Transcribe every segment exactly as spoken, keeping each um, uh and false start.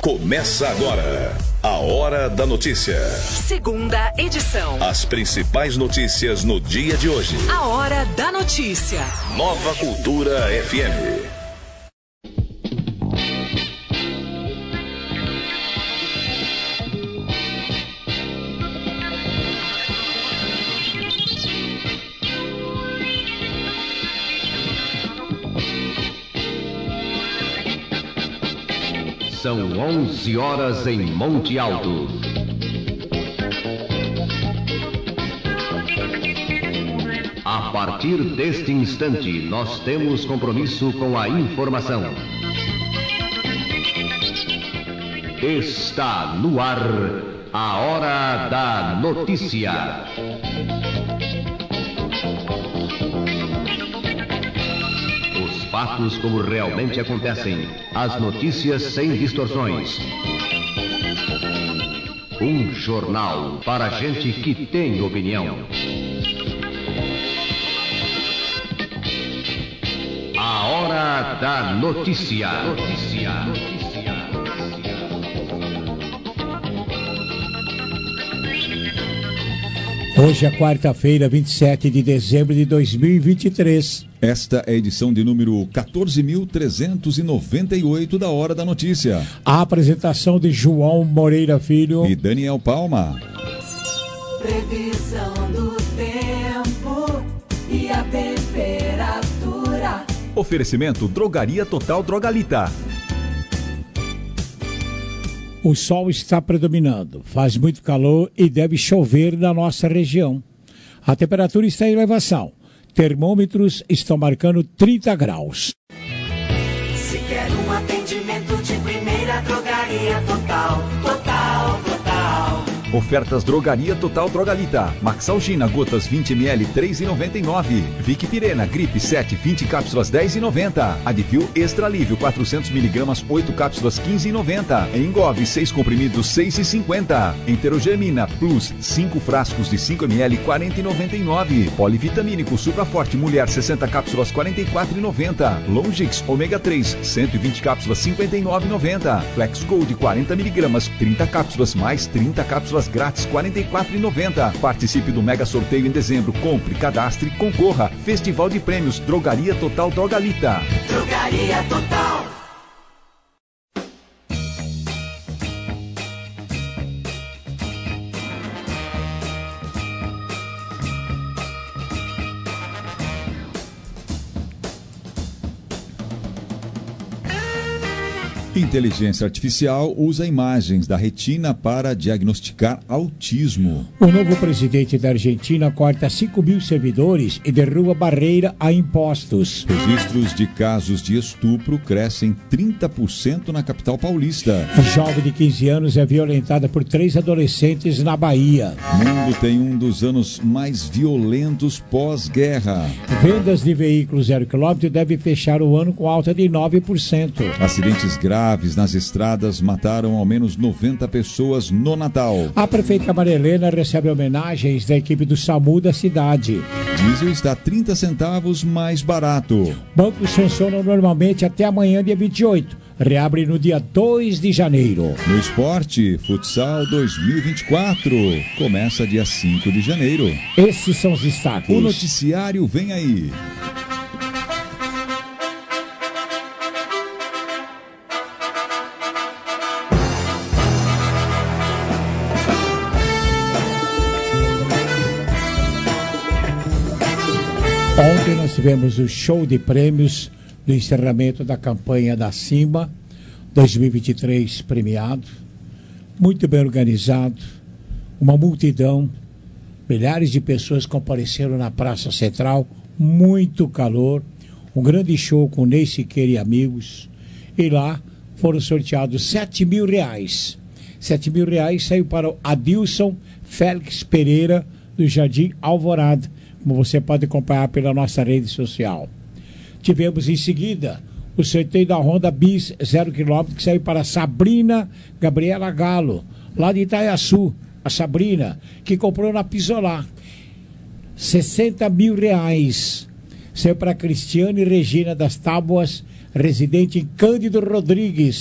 Começa agora a Hora da Notícia. Segunda edição. As principais notícias no dia de hoje. A Hora da Notícia. Nova Cultura F M. São onze horas em Monte Alto. A partir deste instante, nós temos compromisso com a informação. Está no ar a Hora da Notícia. Fatos como realmente acontecem. As notícias sem distorções. Um jornal para gente que tem opinião. A Hora da Notícia. Notícia. Notícia. Hoje é quarta-feira, vinte e sete de dezembro de dois mil e vinte e três. Esta é a edição de número quatorze mil trezentos e noventa e oito da Hora da Notícia. A apresentação de João Moreira Filho e Daniel Palma. Previsão do tempo e a temperatura. Oferecimento Drogaria Total Drogalita. O sol está predominando, faz muito calor e deve chover na nossa região. A temperatura está em elevação. Termômetros estão marcando trinta graus. Se quer um atendimento de primeira, Drogaria Total, Total, Total. Ofertas Drogaria Total Drogalita. Maxalgina, gotas vinte mililitros, três reais e noventa e nove centavos. Vic Pirena, Gripe sete, vinte cápsulas, dez reais e noventa centavos. Advil Extra Alívio, quatrocentos miligramas, oito cápsulas, quinze reais e noventa centavos. Engove, seis comprimidos, seis reais e cinquenta centavos. Enterogermina Plus, cinco frascos de cinco mililitros, quarenta reais e noventa e nove centavos. Polivitamínico Supra Forte Mulher, sessenta cápsulas, quarenta e quatro reais e noventa centavos. Longix Ômega três, cento e vinte cápsulas, cinquenta e nove reais e noventa centavos. Flex Gold, quarenta miligramas, trinta cápsulas, mais trinta cápsulas grátis, quarenta e quatro reais e noventa centavos. Participe do mega sorteio em dezembro. Compre, cadastre, concorra. Festival de Prêmios Drogaria Total Drogalita. Drogaria Total. Inteligência artificial usa imagens da retina para diagnosticar autismo. O novo presidente da Argentina corta cinco mil servidores e derruba barreira a impostos. Registros de casos de estupro crescem trinta por cento na capital paulista. Jovem de quinze anos é violentada por três adolescentes na Bahia. O mundo tem um dos anos mais violentos pós-guerra. Vendas de veículos zero quilômetro devem fechar o ano com alta de nove por cento. Acidentes graves nas estradas mataram ao menos noventa pessoas no Natal. A prefeita Maria Helena recebe homenagens da equipe do SAMU da cidade. Diesel está trinta centavos mais barato. Bancos funcionam normalmente até amanhã, dia vinte e oito. Reabre no dia dois de janeiro. No esporte, Futsal dois mil e vinte e quatro. Começa dia cinco de janeiro. Esses são os destaques. O noticiário vem aí. Ontem nós tivemos o show de prêmios do encerramento da campanha da Simba dois mil e vinte e três premiado, muito bem organizado, uma multidão, milhares de pessoas compareceram na Praça Central, muito calor, um grande show com Ney Siqueira e amigos, e lá foram sorteados sete mil reais. sete mil reais saiu para o Adilson Félix Pereira, do Jardim Alvorada, como você pode acompanhar pela nossa rede social. Tivemos em seguida o sorteio da Honda Bis zero quilômetro, que saiu para Sabrina Gabriela Galo, lá de Itaiaçu. A Sabrina, que comprou na Pisolá. sessenta mil reais. Saiu para Cristiane Regina das Tábuas, residente em Cândido Rodrigues,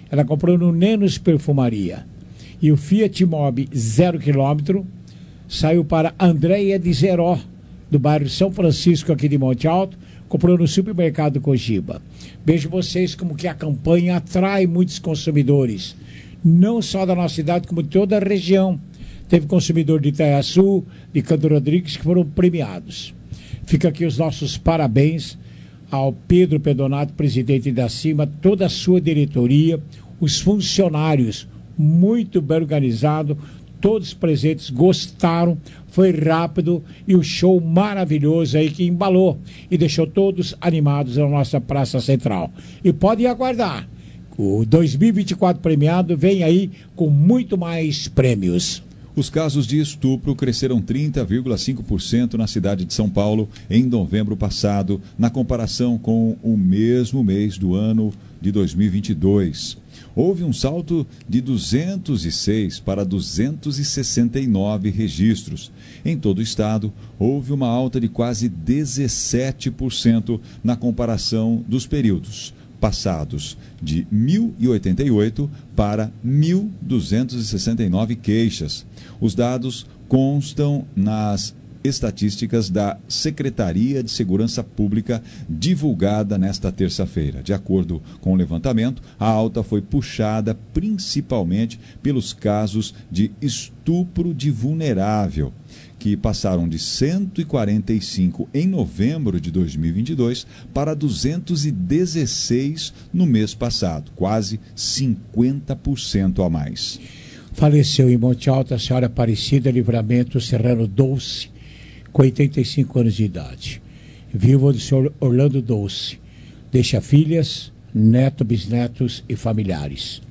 ela comprou no Nenos Perfumaria. E o Fiat Mobi zero quilômetro saiu para Andréia de Zeró, do bairro São Francisco, aqui de Monte Alto, comprou no supermercado Cogiba. Vejo vocês como que a campanha atrai muitos consumidores, não só da nossa cidade, como de toda a região. Teve consumidor de Itaiaçu, de Canto Rodrigues, que foram premiados. Fica aqui os nossos parabéns ao Pedro Pedonato, presidente da CIMA, toda a sua diretoria, os funcionários, muito bem organizado, todos presentes gostaram, foi rápido e o show maravilhoso aí que embalou e deixou todos animados na nossa Praça Central. E podem aguardar, o dois mil e vinte e quatro premiado vem aí com muito mais prêmios. Os casos de estupro cresceram trinta vírgula cinco por cento na cidade de São Paulo em novembro passado, na comparação com o mesmo mês do ano de dois mil e vinte e dois. Houve um salto de duzentos e seis para duzentos e sessenta e nove registros. Em todo o estado, houve uma alta de quase dezessete por cento na comparação dos períodos passados, de mil e oitenta e oito para mil duzentos e sessenta e nove queixas. Os dados constam nas estatísticas da Secretaria de Segurança Pública divulgada nesta terça-feira. De acordo com o levantamento, a alta foi puxada principalmente pelos casos de estupro de vulnerável, que passaram de cento e quarenta e cinco em novembro de dois mil e vinte e dois para duzentos e dezesseis no mês passado, quase cinquenta por cento a mais. Faleceu em Monte Alto a senhora Aparecida Livramento Serrano Dolce, com oitenta e cinco anos de idade. Viúva do senhor Orlando Dolce. Deixa filhas, netos, bisnetos e familiares.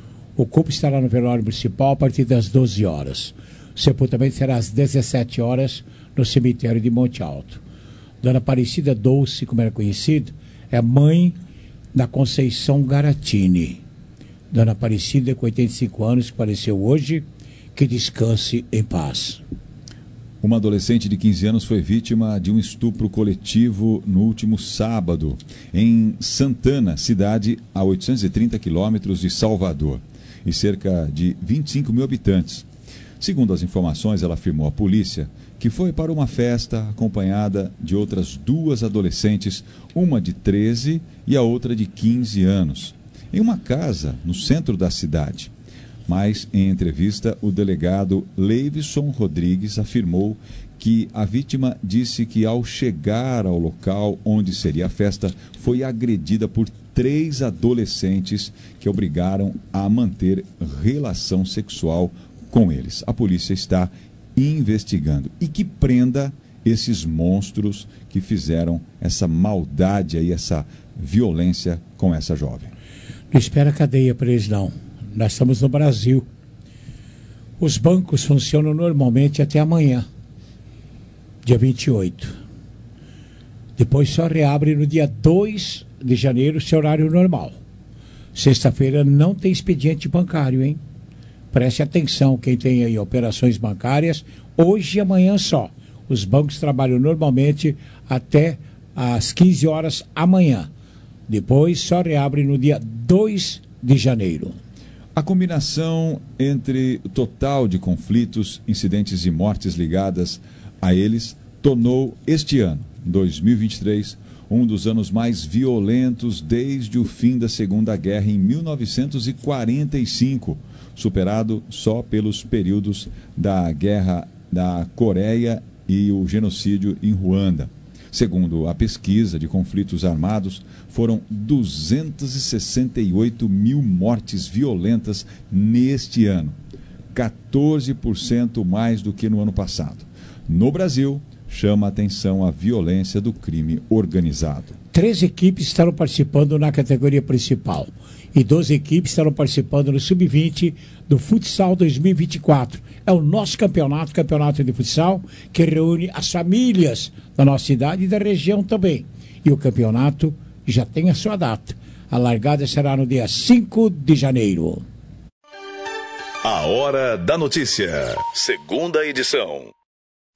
O corpo estará no velório municipal a partir das doze horas. O sepultamento será às dezessete horas no cemitério de Monte Alto. Dona Aparecida Dolce, como era conhecida, é mãe da Conceição Garatini. Dona Aparecida, com oitenta e cinco anos, que faleceu hoje, que descanse em paz. Uma adolescente de quinze anos foi vítima de um estupro coletivo no último sábado, em Santana, cidade a oitocentos e trinta quilômetros de Salvador, e cerca de vinte e cinco mil habitantes. Segundo as informações, ela afirmou à polícia que foi para uma festa acompanhada de outras duas adolescentes, uma de treze e a outra de quinze anos, em uma casa no centro da cidade. Mas, em entrevista, o delegado Leivson Rodrigues afirmou que a vítima disse que, ao chegar ao local onde seria a festa, foi agredida por três adolescentes que obrigaram a manter relação sexual com eles. A polícia está investigando e que prenda esses monstros que fizeram essa maldade aí, essa violência com essa jovem. Não espera cadeia para eles, não. Nós estamos no Brasil. Os bancos funcionam normalmente até amanhã, dia vinte e oito. Depois só reabre no dia dois de janeiro, seu horário normal. Sexta-feira não tem expediente bancário, hein? Preste atenção, quem tem aí operações bancárias, hoje e amanhã só. Os bancos trabalham normalmente até às quinze horas amanhã. Depois só reabre no dia dois de janeiro. A combinação entre o total de conflitos, incidentes e mortes ligadas a eles tornou este ano, dois mil e vinte e três, um dos anos mais violentos desde o fim da Segunda Guerra em mil novecentos e quarenta e cinco, superado só pelos períodos da Guerra da Coreia e o genocídio em Ruanda. Segundo a pesquisa de conflitos armados, foram duzentos e sessenta e oito mil mortes violentas neste ano, quatorze por cento mais do que no ano passado. No Brasil, chama a atenção a violência do crime organizado. Três equipes estarão participando na categoria principal e doze equipes estarão participando no sub vinte do Futsal dois mil e vinte e quatro. É o nosso campeonato, campeonato de futsal, que reúne as famílias da nossa cidade e da região também. E o campeonato já tem a sua data. A largada será no dia cinco de janeiro. A Hora da Notícia, segunda edição.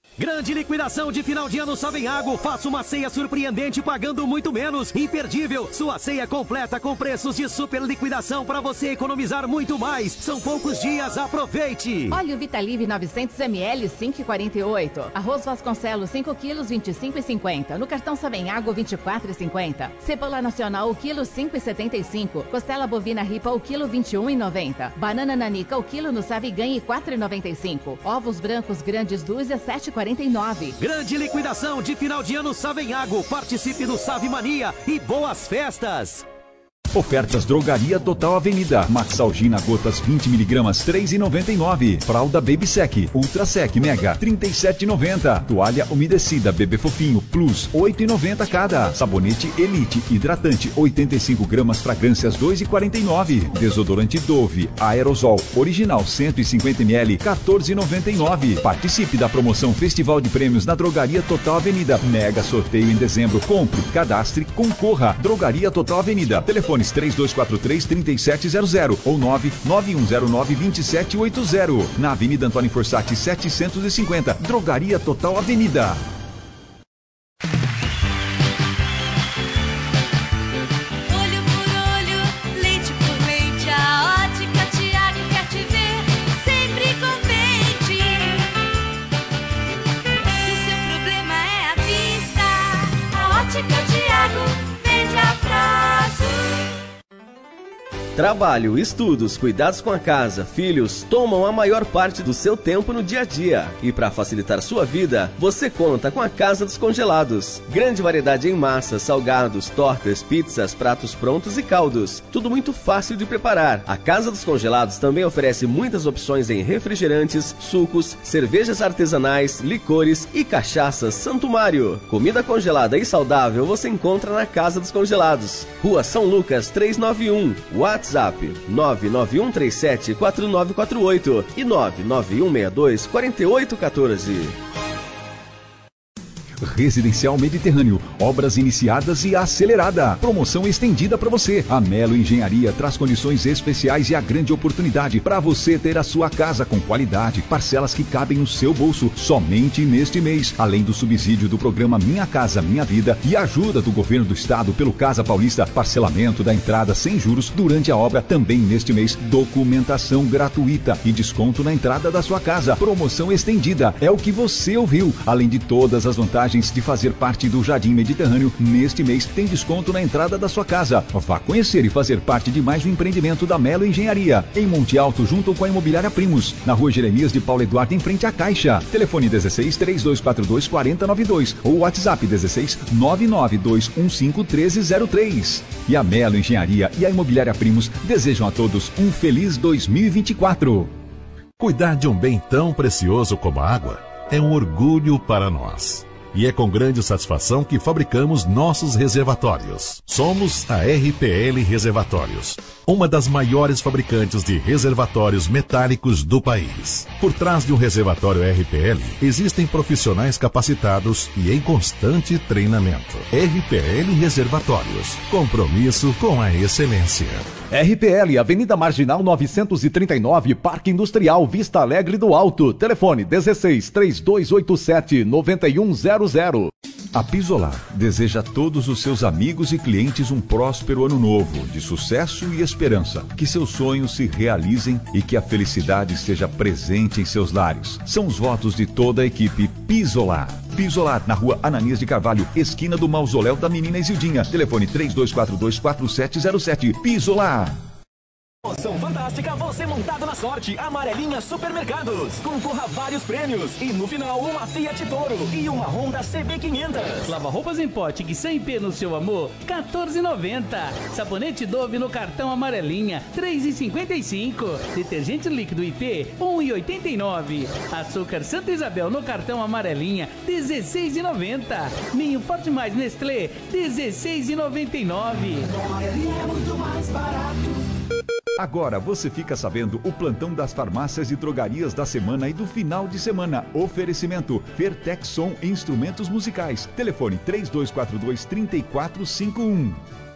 Grande liquidação de final de ano Savenhago. Faça uma ceia surpreendente pagando muito menos. Imperdível. Sua ceia completa com preços de super liquidação para você economizar muito mais. São poucos dias, aproveite. Óleo Vitalive novecentos mililitros, cinco reais e quarenta e oito centavos. Arroz Vasconcelos, cinco quilos, vinte e cinco reais e cinquenta centavos. No cartão Savenhago, vinte e quatro reais e cinquenta centavos. Cebola Nacional, o quilo, cinco reais e setenta e cinco centavos. Costela Bovina Ripa, o quilo, vinte e um reais e noventa centavos. Banana Nanica, o quilo, no Save Ganhe, quatro reais e noventa e cinco centavos. Ovos brancos grandes dúzia, sete reais e quarenta e nove. Grande liquidação de final de ano Savenhago. Participe do Save Mania e boas festas. Ofertas Drogaria Total Avenida. Maxalgina gotas vinte miligramas, três reais e noventa e nove centavos. Fralda Baby Sec Ultra Sec Mega, trinta e sete reais e noventa centavos. Toalha umedecida Bebê Fofinho Plus, oito reais e noventa centavos cada. Sabonete Elite Hidratante, oitenta e cinco gramas, fragrâncias, dois reais e quarenta e nove centavos. Desodorante Dove Aerosol Original cento e cinquenta mililitros, quatorze reais e noventa e nove centavos. Participe da promoção Festival de Prêmios na Drogaria Total Avenida. Mega sorteio em dezembro. Compre, cadastre, concorra. Drogaria Total Avenida. Telefone três dois quatro três, três sete zero zero ou nove nove um zero nove, dois sete oito zero. Na Avenida Antônio Forsatti, setecentos e cinquenta. Drogaria Total Avenida. Olho por olho, leite por leite, a Ótica Tiago quer te ver sempre contente. Se o seu problema é a vista, a Ótica Tiago vende a prazo. Trabalho, estudos, cuidados com a casa, filhos tomam a maior parte do seu tempo no dia a dia. E para facilitar sua vida, você conta com a Casa dos Congelados. Grande variedade em massas, salgados, tortas, pizzas, pratos prontos e caldos. Tudo muito fácil de preparar. A Casa dos Congelados também oferece muitas opções em refrigerantes, sucos, cervejas artesanais, licores e cachaças Santo Mário. Comida congelada e saudável você encontra na Casa dos Congelados. Rua São Lucas trezentos e noventa e um. WhatsApp nove nove um três sete quatro nove quatro oito e nove nove um seis dois quatro oito um quatro. Residencial Mediterrâneo, obras iniciadas e acelerada. Promoção estendida para você. A Melo Engenharia traz condições especiais e a grande oportunidade para você ter a sua casa com qualidade, parcelas que cabem no seu bolso somente neste mês, além do subsídio do programa Minha Casa Minha Vida e ajuda do governo do estado pelo Casa Paulista, parcelamento da entrada sem juros durante a obra, também neste mês, documentação gratuita e desconto na entrada da sua casa. Promoção estendida, é o que você ouviu, além de todas as vantagens de fazer parte do Jardim Mediterrâneo. Neste mês tem desconto na entrada da sua casa. Vá conhecer e fazer parte de mais um empreendimento da Melo Engenharia, em Monte Alto, junto com a Imobiliária Primos, na Rua Jeremias de Paulo Eduardo, em frente à Caixa. Telefone dezesseis, três dois quatro dois, quatro zero nove dois ou WhatsApp dezesseis, nove nove dois um cinco, um três zero três. E a Melo Engenharia e a Imobiliária Primos desejam a todos um feliz dois mil e vinte e quatro. Cuidar de um bem tão precioso como a água é um orgulho para nós. E é com grande satisfação que fabricamos nossos reservatórios. Somos a R P L Reservatórios, uma das maiores fabricantes de reservatórios metálicos do país. Por trás de um reservatório R P L, existem profissionais capacitados e em constante treinamento. R P L Reservatórios, compromisso com a excelência. R P L, Avenida Marginal novecentos e trinta e nove, Parque Industrial, Vista Alegre do Alto. Telefone dezesseis, três dois oito sete, nove um zero zero. A Pisolar deseja a todos os seus amigos e clientes um próspero ano novo, de sucesso e esperança. Que seus sonhos se realizem e que a felicidade esteja presente em seus lares. São os votos de toda a equipe Pisolar. Pisolar, na Rua Ananias de Carvalho, esquina do Mausoléu da Menina Isildinha. Telefone três dois quatro dois, quatro sete zero sete. Pisolar. Promoção fantástica, você montado na sorte. Amarelinha Supermercados. Concorra a vários prêmios. E no final, uma Fiat Toro e uma Honda C B quinhentos. Lava-roupas em pote que cem p no seu amor, quatorze reais e noventa centavos. Sabonete Dove no cartão Amarelinha, três reais e cinquenta e cinco centavos. Detergente líquido I P, um real e oitenta e nove centavos. Açúcar Santa Isabel no cartão Amarelinha, dezesseis reais e noventa centavos. Ninho Forte Mais Nestlé, dezesseis reais e noventa e nove centavos. Amarelinha é muito mais barato. Agora você fica sabendo o plantão das farmácias e drogarias da semana e do final de semana. Oferecimento Fertexson Instrumentos Musicais. Telefone três dois quatro dois, três quatro cinco um.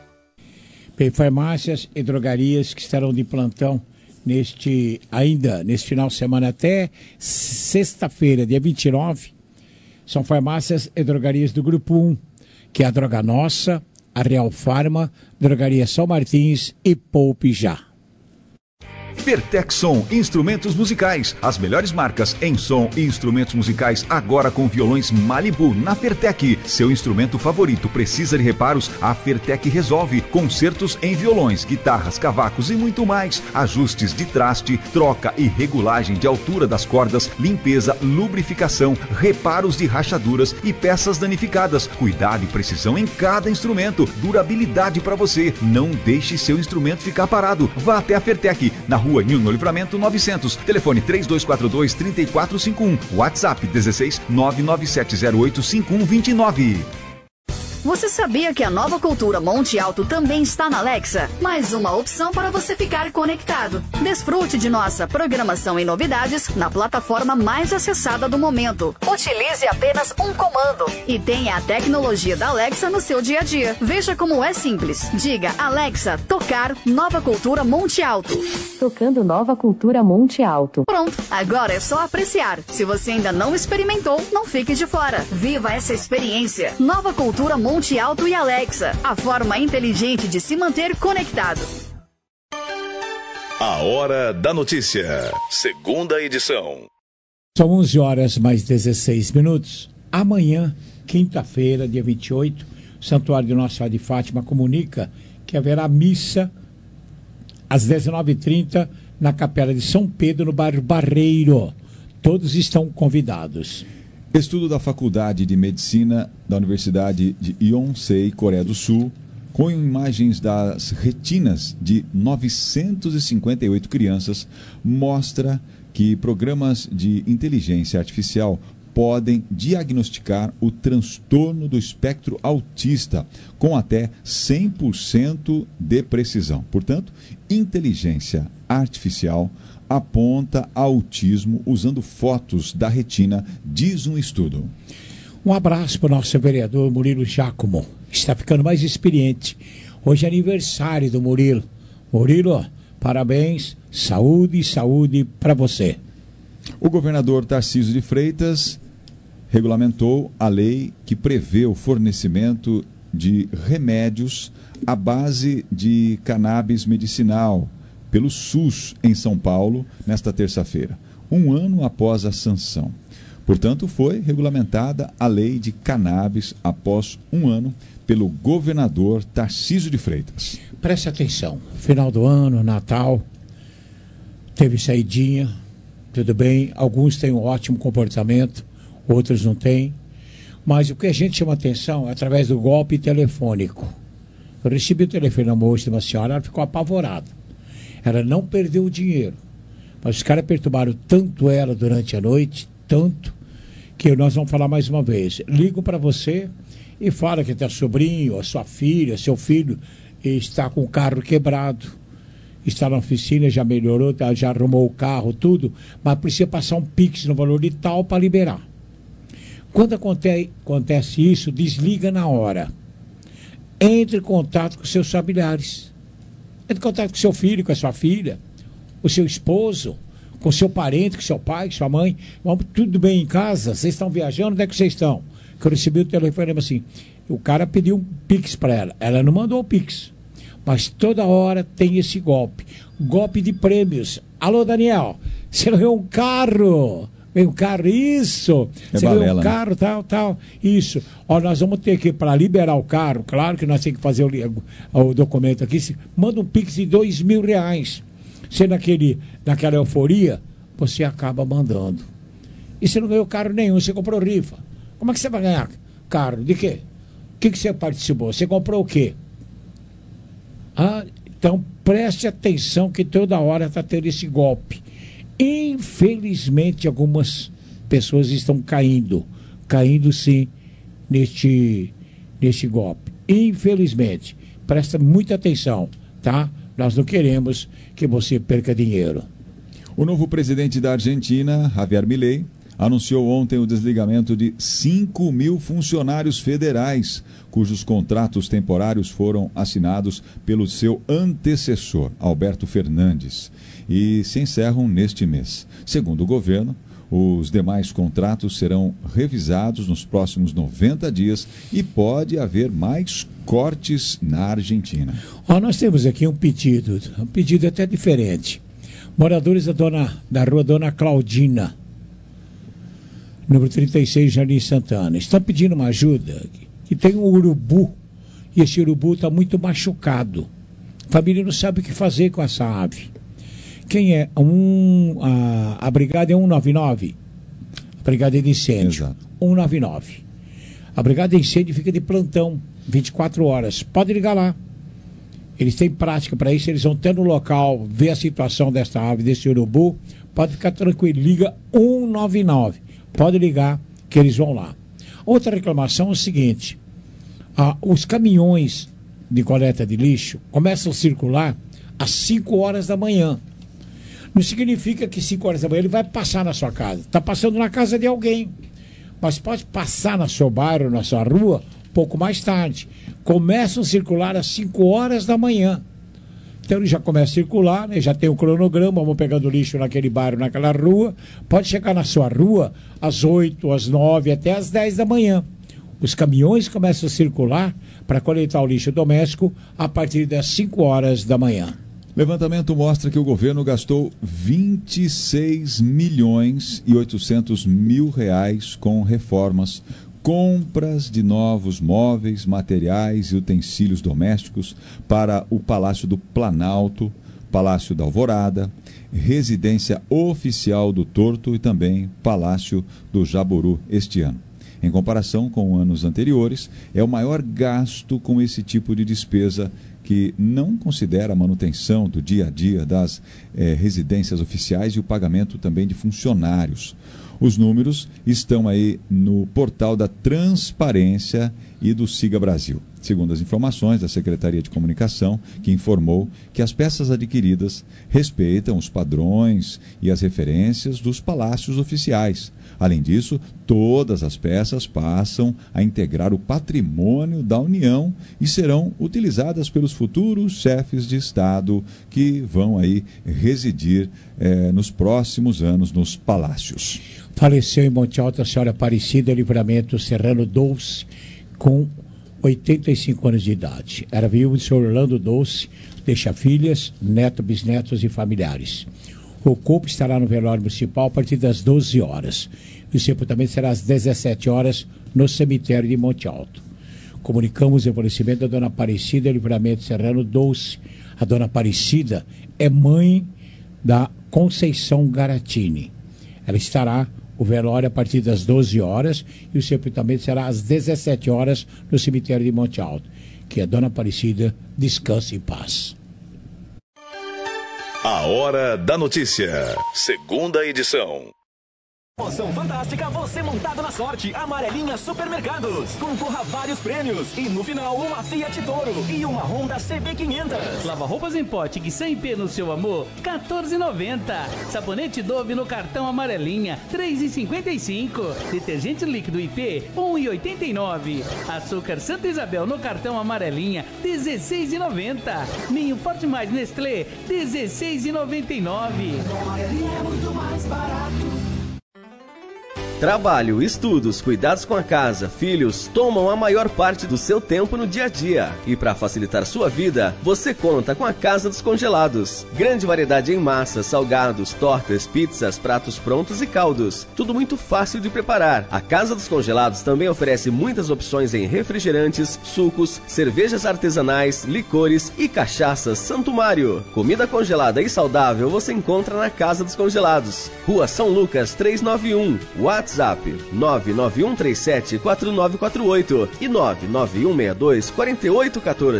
Bem, farmácias e drogarias que estarão de plantão neste, ainda neste final de semana até sexta-feira, dia vinte e nove, São farmácias e drogarias do Grupo um, que é a Droga Nossa, a Real Farma, Drogaria São Martins e Poupe Já. Vertexson Instrumentos Musicais. As melhores marcas em som e instrumentos musicais agora com violões Malibu na Fertec. Seu instrumento favorito precisa de reparos? A Fertec resolve. Concertos em violões, guitarras, cavacos e muito mais. Ajustes de traste, troca e regulagem de altura das cordas, limpeza, lubrificação, reparos de rachaduras e peças danificadas. Cuidado e precisão em cada instrumento. Durabilidade para você. Não deixe seu instrumento ficar parado. Vá até a Fertec, na Rua Nilno Livramento novecentos, telefone três dois quatro dois, três quatro cinco um, WhatsApp dezesseis, nove nove sete zero oito, cinco um dois nove. Você sabia que a Nova Cultura Monte Alto também está na Alexa? Mais uma opção para você ficar conectado. Desfrute de nossa programação e novidades na plataforma mais acessada do momento. Utilize apenas um comando e tenha a tecnologia da Alexa no seu dia a dia. Veja como é simples. Diga Alexa, tocar Nova Cultura Monte Alto. Tocando Nova Cultura Monte Alto. Pronto, agora é só apreciar. Se você ainda não experimentou, não fique de fora. Viva essa experiência. Nova Cultura Monte Monte Alto e Alexa, a forma inteligente de se manter conectado. A Hora da Notícia, segunda edição. São onze horas mais dezesseis minutos. Amanhã, quinta-feira, dia vinte e oito, o Santuário de Nossa Senhora de Fátima comunica que haverá missa às dezenove e trinta na Capela de São Pedro, no bairro Barreiro. Todos estão convidados. Estudo da Faculdade de Medicina da Universidade de Yonsei, Coreia do Sul, com imagens das retinas de novecentas e cinquenta e oito crianças, mostra que programas de inteligência artificial podem diagnosticar o transtorno do espectro autista com até cem por cento de precisão. Portanto, inteligência artificial aponta autismo usando fotos da retina, diz um estudo. Um abraço para o nosso vereador Murilo Giacomo, está ficando mais experiente. Hoje é aniversário do Murilo. Murilo, parabéns, saúde, saúde para você. O governador Tarcísio de Freitas regulamentou a lei que prevê o fornecimento de remédios à base de cannabis medicinal pelo SUS em São Paulo nesta terça-feira, um ano após a sanção. Portanto, foi regulamentada a lei de cannabis após um ano pelo governador Tarcísio de Freitas. Preste atenção, final do ano, Natal, teve saidinha, tudo bem, alguns têm um ótimo comportamento, outros não têm, mas o que a gente chama atenção é através do golpe telefônico. Eu recebi o telefonema hoje de uma senhora, ela ficou apavorada. Ela não perdeu o dinheiro, mas os caras perturbaram tanto ela durante a noite, tanto, que nós vamos falar mais uma vez. Ligo para você e fala que teu sobrinho, a sua filha, seu filho está com o carro quebrado, está na oficina, já melhorou, já arrumou o carro, tudo, mas precisa passar um Pix no valor de tal para liberar. Quando acontece, acontece isso, desliga na hora. Entre em contato com seus familiares. Entre em contato com seu filho, com a sua filha, o seu esposo, com seu parente, com seu pai, com sua mãe. Vamos, tudo bem em casa? Vocês estão viajando? Onde é que vocês estão? Que eu recebi o telefonema assim. O cara pediu um Pix para ela. Ela não mandou o Pix. Mas toda hora tem esse golpe. Golpe de prêmios. Alô, Daniel, você não ganhou um carro? Vem um carro, isso. É você balela, ganhou um né? carro, tal, tal. Isso. Ó, nós vamos ter que, para liberar o carro, claro que nós temos que fazer o, o documento aqui. Se, manda um Pix de dois mil reais. Você naquele, naquela euforia, você acaba mandando. E você não ganhou carro nenhum, você comprou rifa. Como é que você vai ganhar carro? De quê? O que, que você participou? Você comprou o quê? Ah, então preste atenção que toda hora está tendo esse golpe. Infelizmente algumas pessoas estão caindo, caindo sim neste, neste golpe. Infelizmente, presta muita atenção, tá? Nós não queremos que você perca dinheiro. O novo presidente da Argentina, Javier Milei, anunciou ontem o desligamento de cinco mil funcionários federais, cujos contratos temporários foram assinados pelo seu antecessor, Alberto Fernandes, e se encerram neste mês. Segundo o governo, Os demais contratos serão revisados nos próximos noventa dias e pode haver mais cortes na Argentina. Ó, nós temos aqui um pedido, um pedido até diferente. Moradores da, dona, da rua Dona Claudina, número trinta e seis, Jardim Santana, estão pedindo uma ajuda, que tem um urubu, e esse urubu está muito machucado. A família não sabe o que fazer com essa ave. Quem é? Um, a, a brigada é cento e noventa e nove. A brigada de incêndio. Exato. cento e noventa e nove. A brigada de incêndio fica de plantão, vinte e quatro horas. Pode ligar lá. Eles têm prática para isso, eles vão ter no local, ver a situação dessa ave, desse urubu. Pode ficar tranquilo, liga cento e noventa e nove. Pode ligar que eles vão lá. Outra reclamação é o seguinte: ah, os caminhões de coleta de lixo começam a circular às cinco horas da manhã. Não significa que cinco horas da manhã ele vai passar na sua casa. Está passando na casa de alguém. Mas pode passar no seu bairro, na sua rua, pouco mais tarde. Começam a circular às cinco horas da manhã. Então ele já começa a circular, né? Já tem o cronograma, vão pegando lixo naquele bairro, naquela rua. Pode chegar na sua rua às oito, às nove, até às dez da manhã. Os caminhões começam a circular para coletar o lixo doméstico a partir das cinco horas da manhã. Levantamento mostra que o governo gastou vinte e seis milhões e oitocentos mil reais com reformas, compras de novos móveis, materiais e utensílios domésticos para o Palácio do Planalto, Palácio da Alvorada, Residência Oficial do Torto e também Palácio do Jaburu este ano. Em comparação com anos anteriores, é o maior gasto com esse tipo de despesa, que não considera a manutenção do dia a dia das eh, residências oficiais e o pagamento também de funcionários. Os números estão aí no portal da Transparência e do Siga Brasil. Segundo as informações da Secretaria de Comunicação, que informou que as peças adquiridas respeitam os padrões e as referências dos palácios oficiais. Além disso, todas as peças passam a integrar o patrimônio da União e serão utilizadas pelos futuros chefes de Estado que vão aí residir eh, nos próximos anos nos palácios. Faleceu em Monte Alto a senhora Aparecida Livramento Serrano Dolce, com oitenta e cinco anos de idade. Era viúva do senhor Orlando Dolce, deixa filhas, netos, bisnetos e familiares. O corpo estará no velório municipal a partir das doze horas. O sepultamento será às dezessete horas no cemitério de Monte Alto. Comunicamos o falecimento da dona Aparecida Livramento Serrano Dolce. A dona Aparecida é mãe da Conceição Garatini. Ela estará o velório a partir das doze horas e o sepultamento será às dezessete horas no cemitério de Monte Alto. Que a dona Aparecida descanse em paz. A Hora da Notícia, segunda edição. Promoção fantástica, você montado na sorte. Amarelinha Supermercados. Concorra a vários prêmios. E no final, uma Fiat Toro e uma Honda C B quinhentos. Lava roupas em pote que cem p no seu amor, quatorze reais e noventa centavos. Sabonete Dove no cartão Amarelinha, três reais e cinquenta e cinco centavos. Detergente líquido I P, um real e oitenta e nove centavos. Açúcar Santa Isabel no cartão Amarelinha, dezesseis reais e noventa centavos. Ninho Forte Mais Nestlé, dezesseis reais e noventa e nove centavos. Amarelinha é muito mais barato. Trabalho, estudos, cuidados com a casa, filhos tomam a maior parte do seu tempo no dia a dia. E para facilitar sua vida, você conta com a Casa dos Congelados. Grande variedade em massas, salgados, tortas, pizzas, pratos prontos e caldos. Tudo muito fácil de preparar. A Casa dos Congelados também oferece muitas opções em refrigerantes, sucos, cervejas artesanais, licores e cachaças Santo Mário. Comida congelada e saudável você encontra na Casa dos Congelados. Rua São Lucas trezentos e noventa e um. WhatsApp nove nove um três sete quatro nove quatro oito e nove nove um seis dois quatro oito um quatro.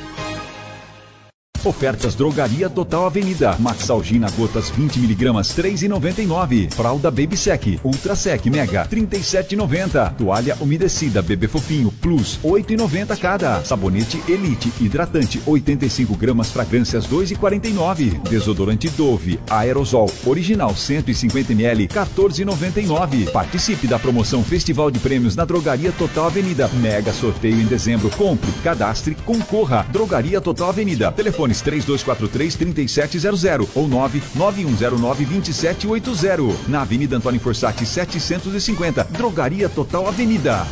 Ofertas Drogaria Total Avenida. Maxalgina gotas vinte miligramas, três reais e noventa e nove centavos. Fralda Baby Sec, Ultra Sec Mega, trinta e sete reais e noventa centavos. Toalha umedecida Bebê Fofinho Plus, oito reais e noventa centavos cada. Sabonete Elite Hidratante, oitenta e cinco gramas, fragrâncias dois reais e quarenta e nove centavos. Desodorante Dove Aerosol Original cento e cinquenta mililitros, quatorze reais e noventa e nove centavos. Participe da promoção Festival de Prêmios na Drogaria Total Avenida. Mega sorteio em dezembro. Compre, cadastre, concorra. Drogaria Total Avenida. Telefone Telefones três dois quatro três, três sete zero zero ou nove nove um zero nove, dois sete oito zero. Na Avenida Antônio Forsatti, setecentos e cinquenta. Drogaria Total Avenida.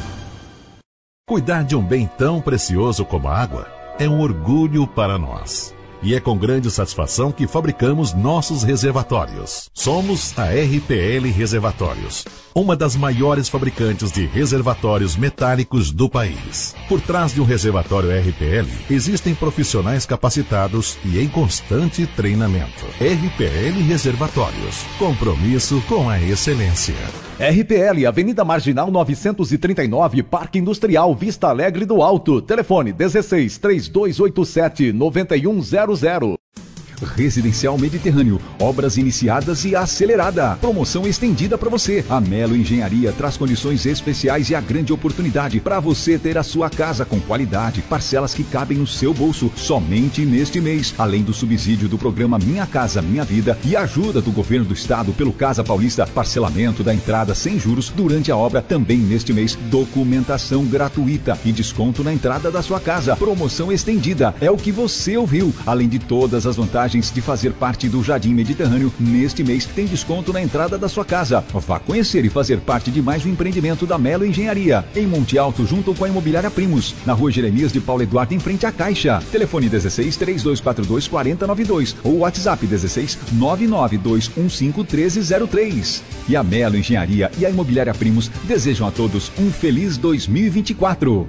Cuidar de um bem tão precioso como a água é um orgulho para nós. E é com grande satisfação que fabricamos nossos reservatórios. Somos a R P L Reservatórios, uma das maiores fabricantes de reservatórios metálicos do país. Por trás de um reservatório R P L, existem profissionais capacitados e em constante treinamento. R P L Reservatórios, compromisso com a excelência. R P L, Avenida Marginal novecentos e trinta e nove, Parque Industrial, Vista Alegre do Alto. Telefone dezesseis, três dois oito sete, nove um zero zero. Residencial Mediterrâneo, obras iniciadas e acelerada. Promoção estendida para você. A Melo Engenharia traz condições especiais e a grande oportunidade para você ter a sua casa com qualidade, parcelas que cabem no seu bolso somente neste mês. Além do subsídio do programa Minha Casa Minha Vida e ajuda do governo do estado pelo Casa Paulista, parcelamento da entrada sem juros durante a obra. Também neste mês, documentação gratuita e desconto na entrada da sua casa. Promoção estendida, é o que você ouviu. Além de todas as vantagens de fazer parte do Jardim Mediterrâneo, neste mês tem desconto na entrada da sua casa. Vá conhecer e fazer parte de mais um empreendimento da Melo Engenharia, em Monte Alto, junto com a Imobiliária Primos, na Rua Jeremias de Paulo Eduardo, em frente à Caixa. Telefone dezesseis, três dois quatro dois, quatro zero nove dois ou WhatsApp dezesseis, nove nove dois um cinco, um três zero três. E a Melo Engenharia e a Imobiliária Primos desejam a todos um feliz dois mil e vinte e quatro.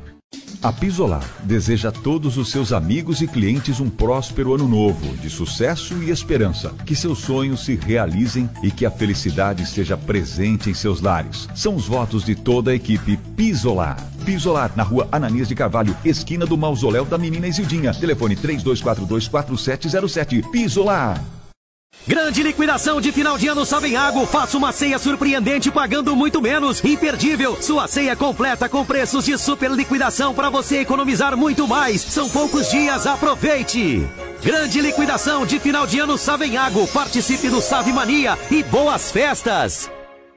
A Pisolar deseja a todos os seus amigos e clientes um próspero ano novo, de sucesso e esperança. Que seus sonhos se realizem e que a felicidade esteja presente em seus lares. São os votos de toda a equipe Pisolar. Pisolar, na Rua Ananias de Carvalho, esquina do Mausoléu da Menina Isildinha. Telefone três dois quatro dois, quatro sete zero sete. Pisolar. Grande liquidação de final de ano Savenhago. Faça uma ceia surpreendente pagando muito menos. Imperdível. Sua ceia completa com preços de super liquidação para você economizar muito mais. São poucos dias, aproveite. Grande liquidação de final de ano Savenhago. Participe do Save Mania e boas festas.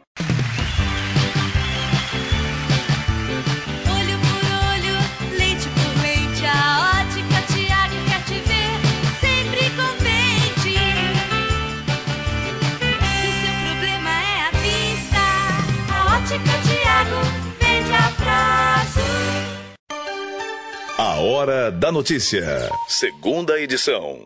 Olho por olho, leite por leite, a Ótica Tiago quer te ver sempre contente. Se o seu problema é a vista, a Ótica Tiago vende a prazo. A Hora da Notícia, segunda edição.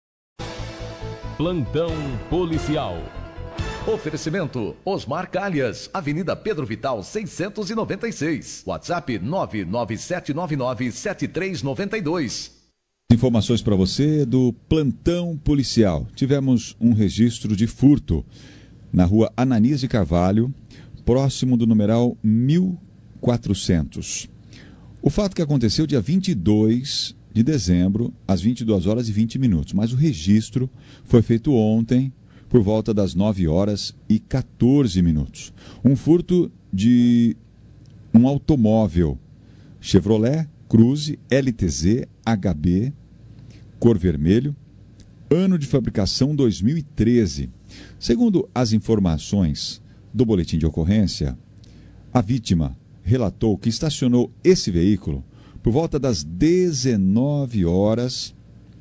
Plantão policial. Oferecimento Osmar Calhas, Avenida Pedro Vital, seiscentos e noventa e seis. WhatsApp nove nove sete nove nove, sete três nove dois. Informações para você do plantão policial. Tivemos um registro de furto na Rua Ananias de Carvalho, próximo do numeral mil e quatrocentos. O fato que aconteceu dia vinte e dois de dezembro, às vinte e duas horas e vinte minutos, mas o registro foi feito ontem, por volta das nove horas e quatorze minutos. Um furto de um automóvel Chevrolet Cruze L T Z H B, cor vermelho, ano de fabricação dois mil e treze. Segundo as informações do boletim de ocorrência, a vítima relatou que estacionou esse veículo por volta das dezenove horas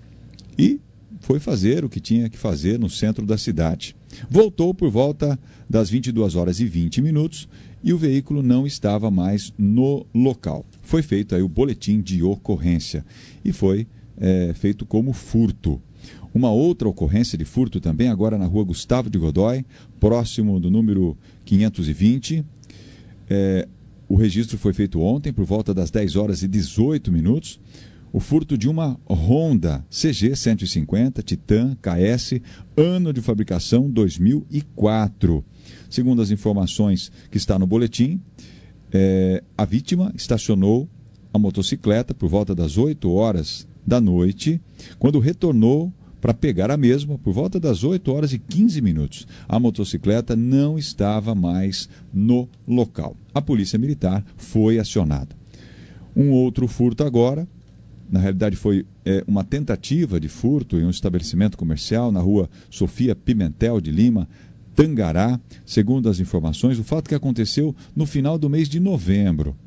e foi fazer o que tinha que fazer no centro da cidade. Voltou por volta das vinte e duas horas e vinte minutos e o veículo não estava mais no local. Foi feito aí o boletim de ocorrência e foi é, feito como furto. Uma outra ocorrência de furto também agora na Rua Gustavo de Godoy, próximo do número quinhentos e vinte. É, o registro foi feito ontem por volta das dez horas e dezoito minutos. O furto de uma Honda C G cento e cinquenta Titan K S, ano de fabricação dois mil e quatro. Segundo as informações que está no boletim, é, a vítima estacionou a motocicleta por volta das oito horas da noite, quando retornou para pegar a mesma por volta das oito horas e quinze minutos. A motocicleta não estava mais no local. A Polícia Militar foi acionada. Um outro furto agora, na realidade foi é, uma tentativa de furto em um estabelecimento comercial na Rua Sofia Pimentel de Lima, Tangará. Segundo as informações, o fato que aconteceu no final do mês de novembro.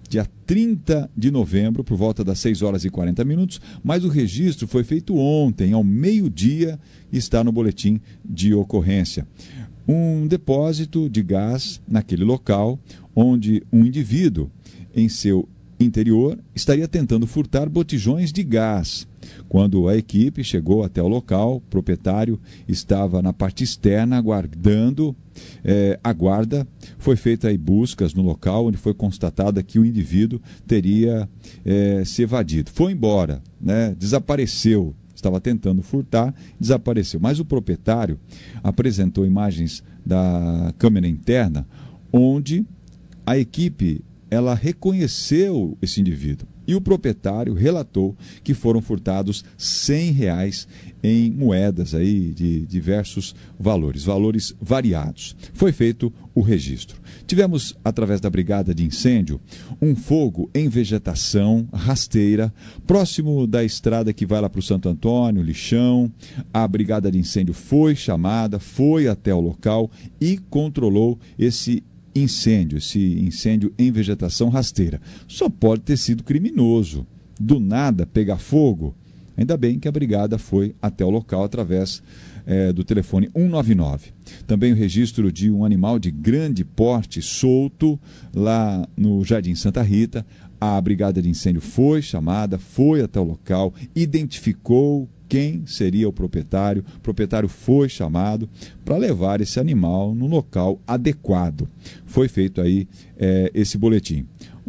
dia trinta de novembro, por volta das seis horas e quarenta minutos, mas o registro foi feito ontem, ao meio-dia, e está no boletim de ocorrência. Um depósito de gás naquele local, onde um indivíduo, em seu interior, estaria tentando furtar botijões de gás. Quando a equipe chegou até o local, o proprietário estava na parte externa aguardando eh, a guarda. Foi feita aí buscas no local, onde foi constatada que o indivíduo teria eh, se evadido. Foi embora, né? Desapareceu. Estava tentando furtar, desapareceu. Mas o proprietário apresentou imagens da câmera interna, onde a equipe ela reconheceu esse indivíduo. E o proprietário relatou que foram furtados cem reais em moedas aí de diversos valores, valores variados. Foi feito o registro. Tivemos, através da Brigada de Incêndio, um fogo em vegetação rasteira, próximo da estrada que vai lá para o Santo Antônio, Lixão. A Brigada de Incêndio foi chamada, foi até o local e controlou esse incêndio, esse incêndio em vegetação rasteira. Só pode ter sido criminoso. Do nada pegar fogo. Ainda bem que a brigada foi até o local através é, do telefone um nove nove. Também o registro de um animal de grande porte solto lá no Jardim Santa Rita. A brigada de incêndio foi chamada, foi até o local, identificou quem seria o proprietário. O proprietário foi chamado para levar esse animal no local adequado. Foi feito aí é, esse boletim.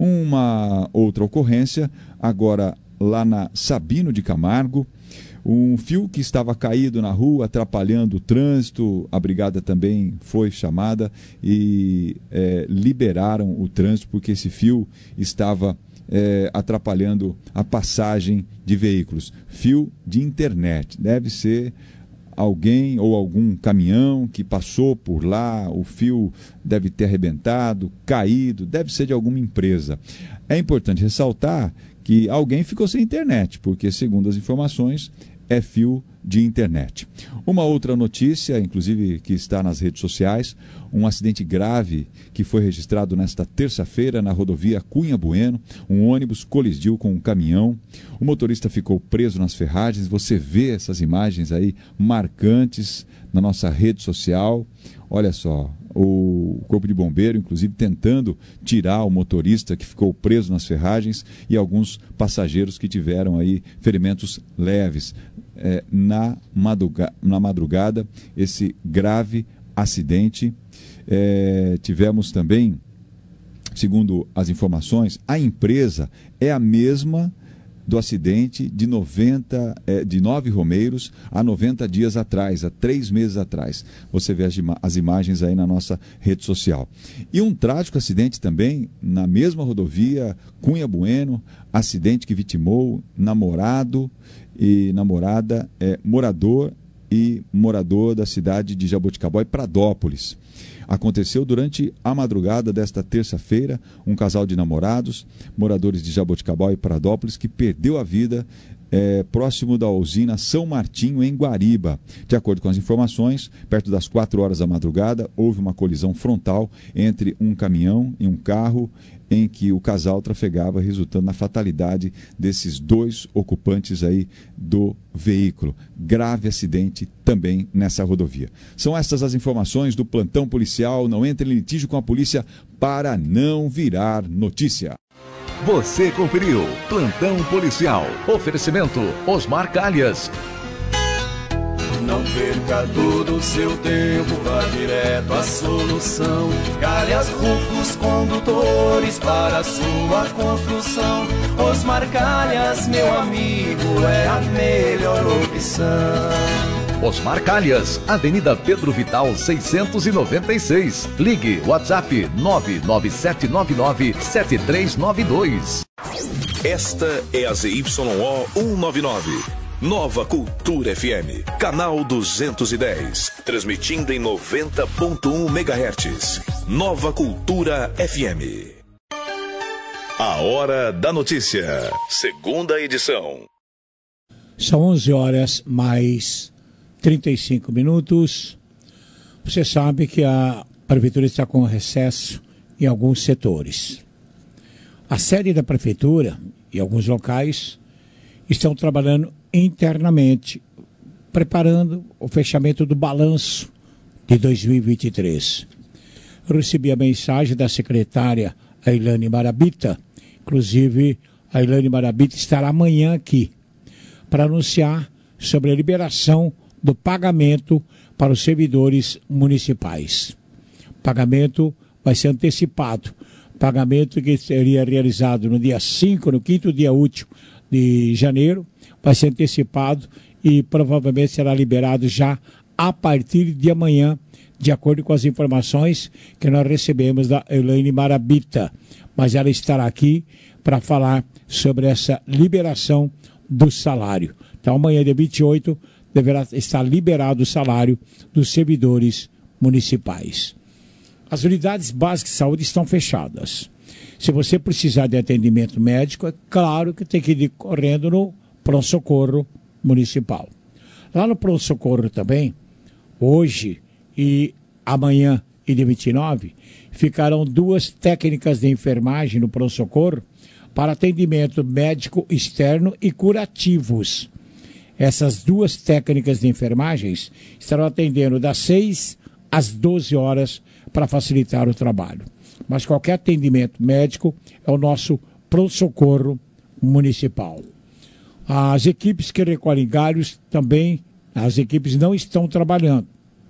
Uma outra ocorrência, agora lá na Sabino de Camargo, um fio que estava caído na rua, atrapalhando o trânsito. A brigada também foi chamada e é, liberaram o trânsito, porque esse fio estava É, atrapalhando a passagem de veículos. Fio de internet. Deve ser alguém ou algum caminhão que passou por lá, o fio deve ter arrebentado, caído, deve ser de alguma empresa. É importante ressaltar que alguém ficou sem internet, porque, segundo as informações, é fio de internet. Uma outra notícia, inclusive que está nas redes sociais, um acidente grave que foi registrado nesta terça-feira na rodovia Cunha Bueno. Um ônibus colidiu com um caminhão, o motorista ficou preso nas ferragens. Você vê essas imagens aí marcantes na nossa rede social. Olha só, o corpo de bombeiro, inclusive, tentando tirar o motorista que ficou preso nas ferragens e alguns passageiros que tiveram aí ferimentos leves. É, na, madruga, na madrugada, esse grave acidente. É, tivemos também, segundo as informações, a empresa é a mesma do acidente de, noventa, é, de Nove Romeiros há noventa dias atrás, há três meses atrás. Você vê as, as imagens aí na nossa rede social. E um trágico acidente também na mesma rodovia Cunha Bueno, acidente que vitimou namorado e namorada, é, morador e morador da cidade de Jaboticabal e Pradópolis. Aconteceu durante a madrugada desta terça-feira. Um casal de namorados, moradores de Jaboticabal e Pradópolis, que perdeu a vida é, próximo da usina São Martinho, em Guariba. De acordo com as informações, perto das quatro horas da madrugada, houve uma colisão frontal entre um caminhão e um carro em que o casal trafegava, resultando na fatalidade desses dois ocupantes aí do veículo. Grave acidente também nessa rodovia. São estas as informações do plantão policial. Não entre em litígio com a polícia para não virar notícia. Você conferiu Plantão Policial. Oferecimento Osmar Calhas. Não perca todo o seu tempo, vá direto à solução. Calhas Rufos Condutores para a sua construção. Osmar Calhas, meu amigo, é a melhor opção. Osmar Calhas, Avenida Pedro Vital seiscentos e noventa e seis. Ligue WhatsApp nove nove sete nove nove sete três nove dois. Esta é a Z Y O cento e noventa e nove. Nova Cultura F M, canal duzentos e dez, transmitindo em noventa ponto um megahertz. Nova Cultura F M. A Hora da Notícia, segunda edição. São onze horas mais trinta e cinco minutos. Você sabe que a Prefeitura está com recesso em alguns setores. A sede da prefeitura e alguns locais estão trabalhando internamente, preparando o fechamento do balanço de dois mil e vinte e três. Eu recebi a mensagem da secretária Ailane Marabita, inclusive a Ailane Marabita estará amanhã aqui para anunciar sobre a liberação do pagamento para os servidores municipais. O pagamento vai ser antecipado. Pagamento que seria realizado no dia cinco, no quinto dia útil de janeiro, vai ser antecipado e provavelmente será liberado já a partir de amanhã, de acordo com as informações que nós recebemos da Elaine Marabita. Mas ela estará aqui para falar sobre essa liberação do salário. Então amanhã, dia vinte e oito, deverá estar liberado o salário dos servidores municipais. As unidades básicas de saúde estão fechadas. Se você precisar de atendimento médico, é claro que tem que ir correndo no pronto-socorro municipal. Lá no pronto-socorro também, hoje e amanhã e dia vinte e nove, ficarão duas técnicas de enfermagem no pronto-socorro para atendimento médico externo e curativos. Essas duas técnicas de enfermagens estarão atendendo das seis às doze horas para facilitar o trabalho. Mas qualquer atendimento médico é o nosso pronto-socorro municipal. As equipes que recolhem galhos também, as equipes não estão trabalhando.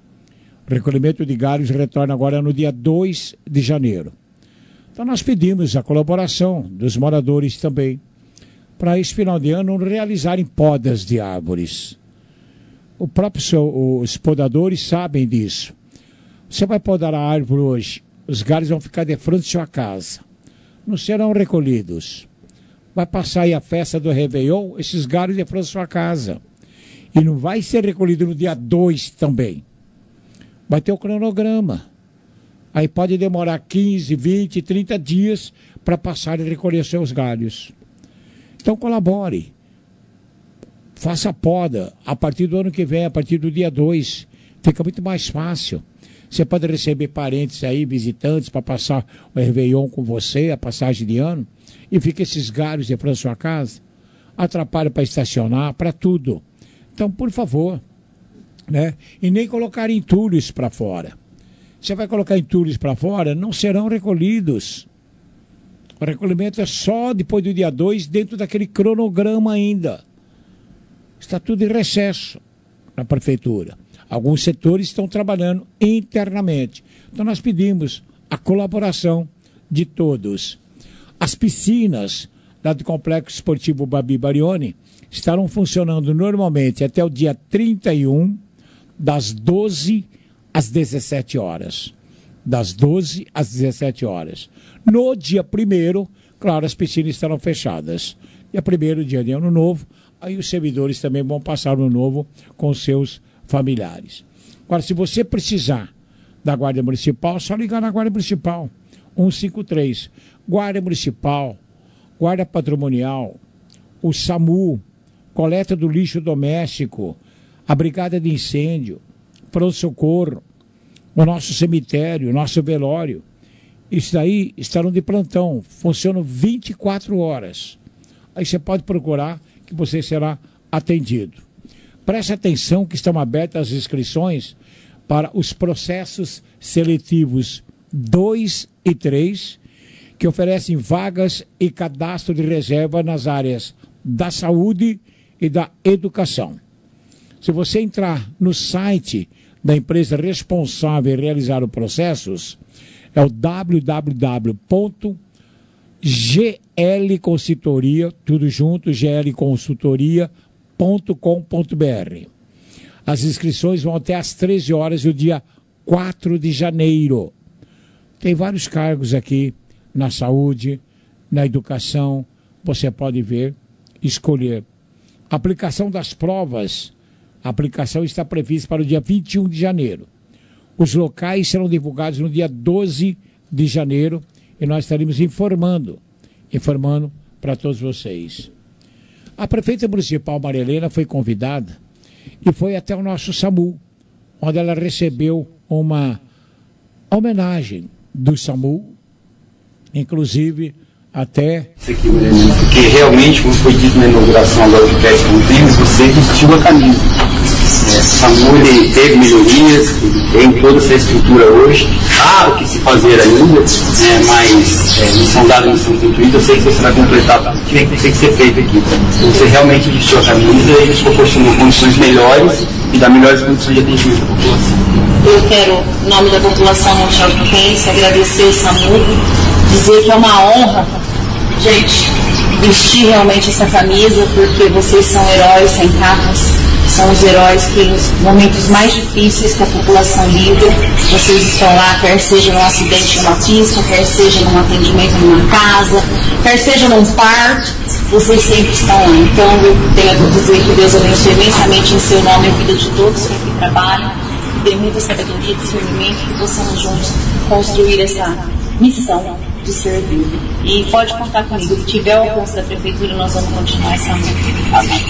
O recolhimento de galhos retorna agora no dia dois de janeiro. Então nós pedimos a colaboração dos moradores também para esse final de ano realizarem podas de árvores. O próprio seu, os podadores sabem disso. Você vai podar a árvore hoje, os galhos vão ficar de frente à sua casa. Não serão recolhidos. Vai passar aí a festa do Réveillon, esses galhos de frente à sua casa. E não vai ser recolhido no dia dois também. Vai ter o cronograma. Aí pode demorar quinze, vinte, trinta dias para passar e recolher seus galhos. Então colabore. Faça a poda a partir do ano que vem, a partir do dia dois. Fica muito mais fácil. Você pode receber parentes aí, visitantes, para passar o Réveillon com você, a passagem de ano, e fica esses galhos de frente à sua casa. Atrapalha para estacionar, para tudo. Então, por favor, né? E nem colocar entulhos para fora. Você vai colocar entulhos para fora, não serão recolhidos. O recolhimento é só depois do dia dois, dentro daquele cronograma ainda. Está tudo em recesso na prefeitura. Alguns setores estão trabalhando internamente. Então nós pedimos a colaboração de todos. As piscinas lá do Complexo Esportivo Babi Barioni estarão funcionando normalmente até o dia trinta e um, das doze às dezessete horas. Das doze às dezessete horas. No dia primeiro, claro, as piscinas estarão fechadas. Dia primeiro, dia de ano novo, aí os servidores também vão passar o ano novo com seus familiares. Agora, se você precisar da Guarda Municipal, é só ligar na Guarda Municipal, um cinco três. Guarda Municipal, Guarda Patrimonial, o SAMU, coleta do lixo doméstico, a Brigada de Incêndio, pronto-socorro, o nosso cemitério, o nosso velório. Isso daí estarão de plantão, funcionam vinte e quatro horas. Aí você pode procurar que você será atendido. Preste atenção que estão abertas as inscrições para os processos seletivos dois e três, que oferecem vagas e cadastro de reserva nas áreas da saúde e da educação. Se você entrar no site da empresa responsável em realizar os processos, é o w w w ponto g l consultoria, tudo junto, g l consultoria ponto com ponto b r. As inscrições vão até às treze horas do dia quatro de janeiro. Tem vários cargos aqui na saúde, na educação, você pode ver, escolher. A aplicação das provas, a aplicação está prevista para o dia vinte e um de janeiro. Os locais serão divulgados no dia doze de janeiro e nós estaremos informando, informando para todos vocês. A prefeita municipal Maria Helena foi convidada e foi até o nosso SAMU, onde ela recebeu uma homenagem do SAMU, inclusive até... Isso aqui, porque realmente, como foi dito na inauguração agora do Pet Convênios, você vestiu a camisa. É, o SAMU ele teve melhorias, ele tem toda essa estrutura hoje, claro que se fazer ainda, né, mas é, missão dada, missão cumprida, eu sei que você vai completar tudo que tem que ser feito aqui. Então, você realmente vestiu a camisa e nos proporcionou condições melhores e dá melhores condições de atendimento à população. Eu quero, em nome da população montialtense, agradecer o SAMU, dizer que é uma honra, gente, vestir realmente essa camisa, porque vocês são heróis sem capas, são os heróis que nos momentos mais difíceis que a população lida, vocês estão lá, quer seja num acidente numa pista, quer seja num atendimento numa casa, quer seja num parto, vocês sempre estão lá. Então eu tenho a dizer que Deus abençoe imensamente em seu nome a vida de todos que aqui trabalham, que dê muita sabedoria e discernimento, que possamos juntos construir essa missão de servir. E pode contar comigo, se tiver o alcance da prefeitura, nós vamos continuar essa luta. Amém.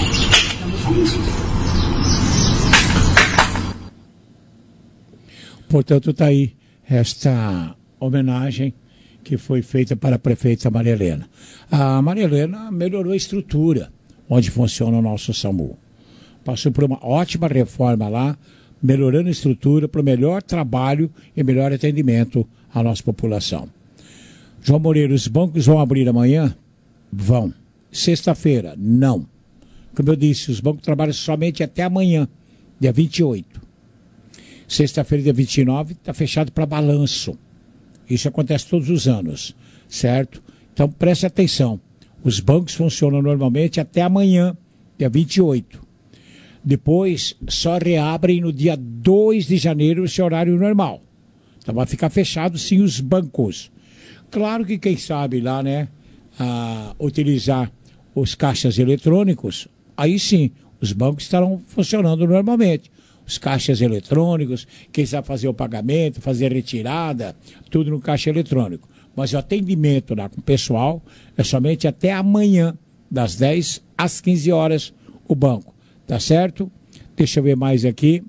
Portanto, está aí esta homenagem que foi feita para a prefeita Maria Helena. A Maria Helena melhorou a estrutura onde funciona o nosso SAMU. Passou por uma ótima reforma lá, melhorando a estrutura para o melhor trabalho e melhor atendimento à nossa população. João Moreira, os bancos vão abrir amanhã? Vão. Sexta-feira? Não. Como eu disse, os bancos trabalham somente até amanhã, dia vinte e oito. Sexta-feira, dia vinte e nove, está fechado para balanço. Isso acontece todos os anos, certo? Então, preste atenção. Os bancos funcionam normalmente até amanhã, dia vinte e oito. Depois, só reabrem no dia dois de janeiro, esse horário normal. Então, vai ficar fechado, sim, os bancos. Claro que quem sabe lá, né, a utilizar os caixas eletrônicos, aí sim, os bancos estarão funcionando normalmente. Os caixas eletrônicos, quem sabe fazer o pagamento, fazer a retirada, tudo no caixa eletrônico. Mas o atendimento lá com o pessoal é somente até amanhã, das dez às quinze horas, o banco. Tá certo? Deixa eu ver mais aqui.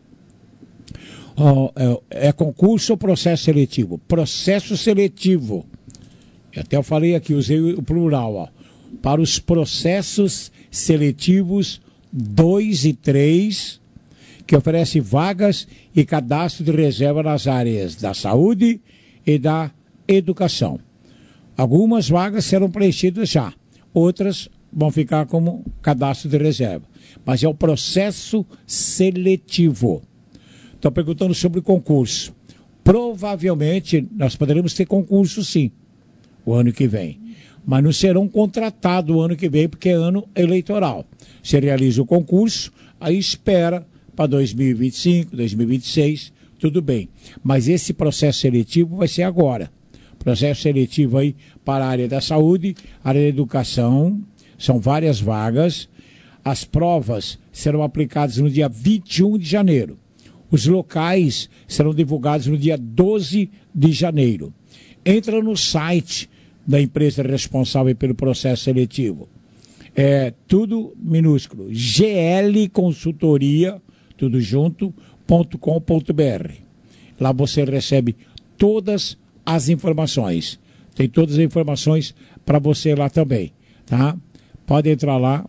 Oh, é, é concurso ou processo seletivo? Processo seletivo. Até eu falei aqui, usei o plural, ó. Para os processos seletivos dois e três, que oferece vagas e cadastro de reserva nas áreas da saúde e da educação. Algumas vagas serão preenchidas já, outras vão ficar como cadastro de reserva. Mas é o processo seletivo. Estão perguntando sobre o concurso. Provavelmente nós poderemos ter concurso sim, o ano que vem. Mas não serão contratados o ano que vem, porque é ano eleitoral. Se realiza o concurso, aí espera para dois mil e vinte e cinco, dois mil e vinte e seis, tudo bem. Mas esse processo seletivo vai ser agora. Processo seletivo aí para a área da saúde, área da educação, são várias vagas. As provas serão aplicadas no dia vinte e um de janeiro. Os locais serão divulgados no dia doze de janeiro. Entra no site da empresa responsável pelo processo seletivo. É tudo minúsculo. G L Consultoria, tudo junto, ponto com ponto b r. Lá você recebe todas as informações. Tem todas as informações para você lá também, tá? Pode entrar lá,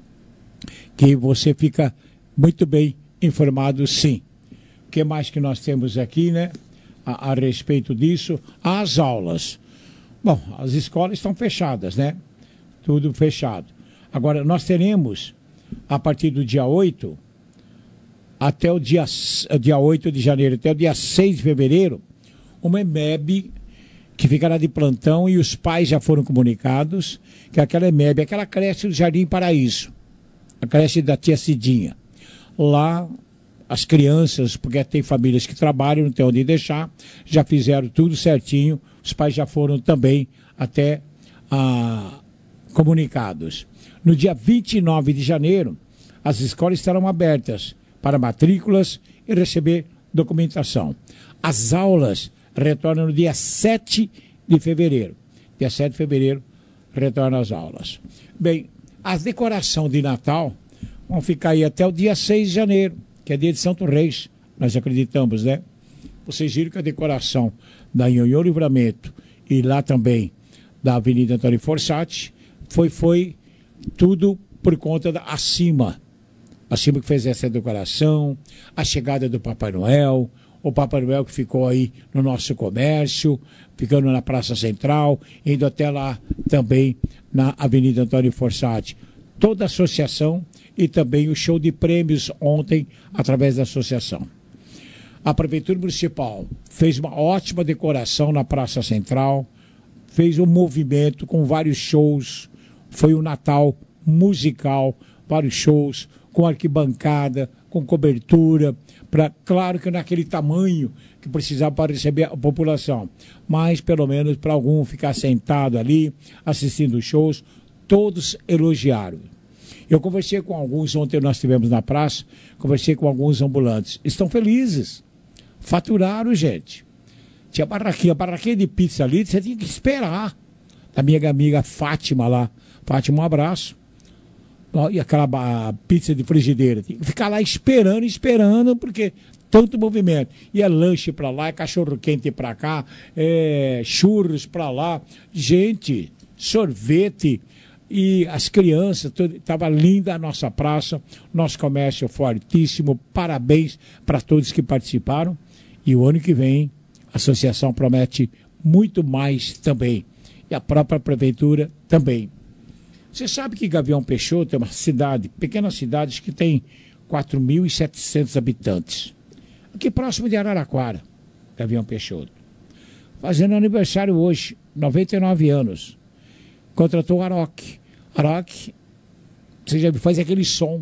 que você fica muito bem informado, sim. O que mais que nós temos aqui, né? A, a respeito disso, as aulas. Bom, as escolas estão fechadas, né? Tudo fechado. Agora, nós teremos, a partir do dia oito, até o dia, dia oito de janeiro, até o dia seis de fevereiro, uma E M E B que ficará de plantão, e os pais já foram comunicados que aquela E M E B, aquela creche do Jardim Paraíso, a creche da tia Cidinha. Lá, as crianças, porque tem famílias que trabalham, não tem onde deixar, já fizeram tudo certinho, os pais já foram também até ah, comunicados. No dia vinte e nove de janeiro, as escolas estarão abertas para matrículas e receber documentação. As aulas retornam no dia sete de fevereiro. Dia sete de fevereiro retornam as aulas. Bem, as decorações de Natal vão ficar aí até o dia seis de janeiro, que é dia de Santo Reis, nós acreditamos, né? Vocês viram que a decoração da Nhonhô Livramento e lá também da Avenida Antônio Fossati, foi, foi tudo por conta da Acima. Acima que fez essa decoração, a chegada do Papai Noel, o Papai Noel que ficou aí no nosso comércio, ficando na Praça Central, indo até lá também na Avenida Antônio Fossati. Toda a associação e também o show de prêmios ontem através da associação. A Prefeitura Municipal fez uma ótima decoração na Praça Central, fez um movimento com vários shows, foi um Natal musical, vários shows, com arquibancada, com cobertura, pra, claro que naquele tamanho que precisava para receber a população, mas pelo menos para algum ficar sentado ali, assistindo shows, todos elogiaram. Eu conversei com alguns, ontem nós estivemos na praça, conversei com alguns ambulantes, estão felizes, faturaram, gente. Tinha barraquinha, barraquinha de pizza ali, você tinha que esperar. A minha amiga Fátima lá, Fátima, um abraço. E aquela pizza de frigideira, tinha que ficar lá esperando, esperando, porque tanto movimento. E é lanche pra lá, é cachorro quente pra cá, é churros pra lá, gente, sorvete. E as crianças, estava linda a nossa praça, nosso comércio fortíssimo, parabéns para todos que participaram. E o ano que vem, a associação promete muito mais também. E a própria prefeitura também. Você sabe que Gavião Peixoto é uma cidade, pequena cidade que tem quatro mil e setecentos habitantes. Aqui próximo de Araraquara, Gavião Peixoto. Fazendo aniversário hoje, noventa e nove anos. Contratou o Aroc. Aroc, você já faz aquele som.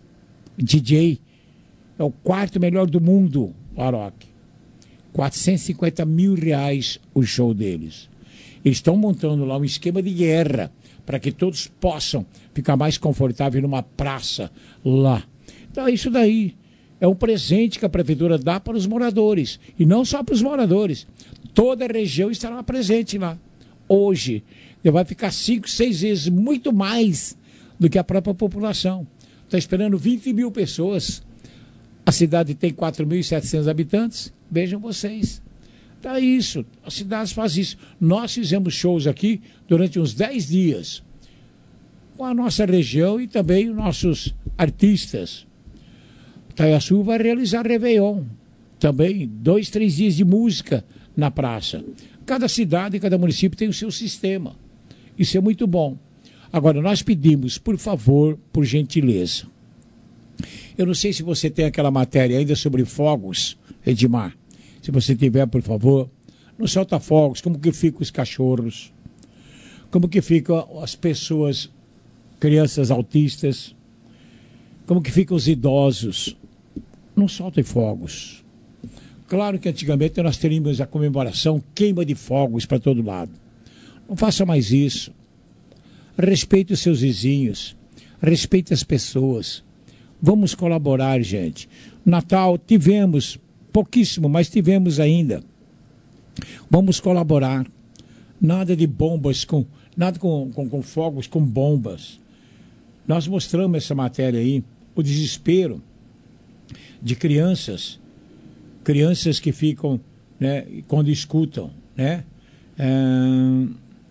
D J. É o quarto melhor do mundo, o Aroc. quatrocentos e cinquenta mil reais o show deles. Eles estão montando lá um esquema de guerra para que todos possam ficar mais confortável numa praça lá. Então isso daí é um presente que a prefeitura dá para os moradores. E não só para os moradores. Toda a região estará presente lá. Hoje, vai ficar cinco, seis vezes, muito mais do que a própria população. Está esperando vinte mil pessoas. A cidade tem quatro mil e setecentos habitantes. Vejam vocês. Então é isso. As cidades fazem isso. Nós fizemos shows aqui durante uns dez dias. Com a nossa região e também os nossos artistas. Itaiaçu vai realizar Réveillon. Também dois, três dias de música na praça. Cada cidade, cada município tem o seu sistema. Isso é muito bom. Agora, nós pedimos, por favor, por gentileza. Eu não sei se você tem aquela matéria ainda sobre fogos, Edmar. Se você tiver, por favor, no solta fogos, como que ficam os cachorros, como que ficam as pessoas, crianças autistas, como que ficam os idosos. Não soltem fogos. Claro que antigamente nós teríamos a comemoração, queima de fogos para todo lado. Não faça mais isso. Respeite os seus vizinhos. Respeite as pessoas. Vamos colaborar, gente. Natal tivemos, pouquíssimo, mas tivemos ainda. Vamos colaborar. Nada de bombas, com, nada com, com, com fogos, com bombas. Nós mostramos essa matéria aí, o desespero de crianças, crianças que ficam, né, quando escutam, né? Ah,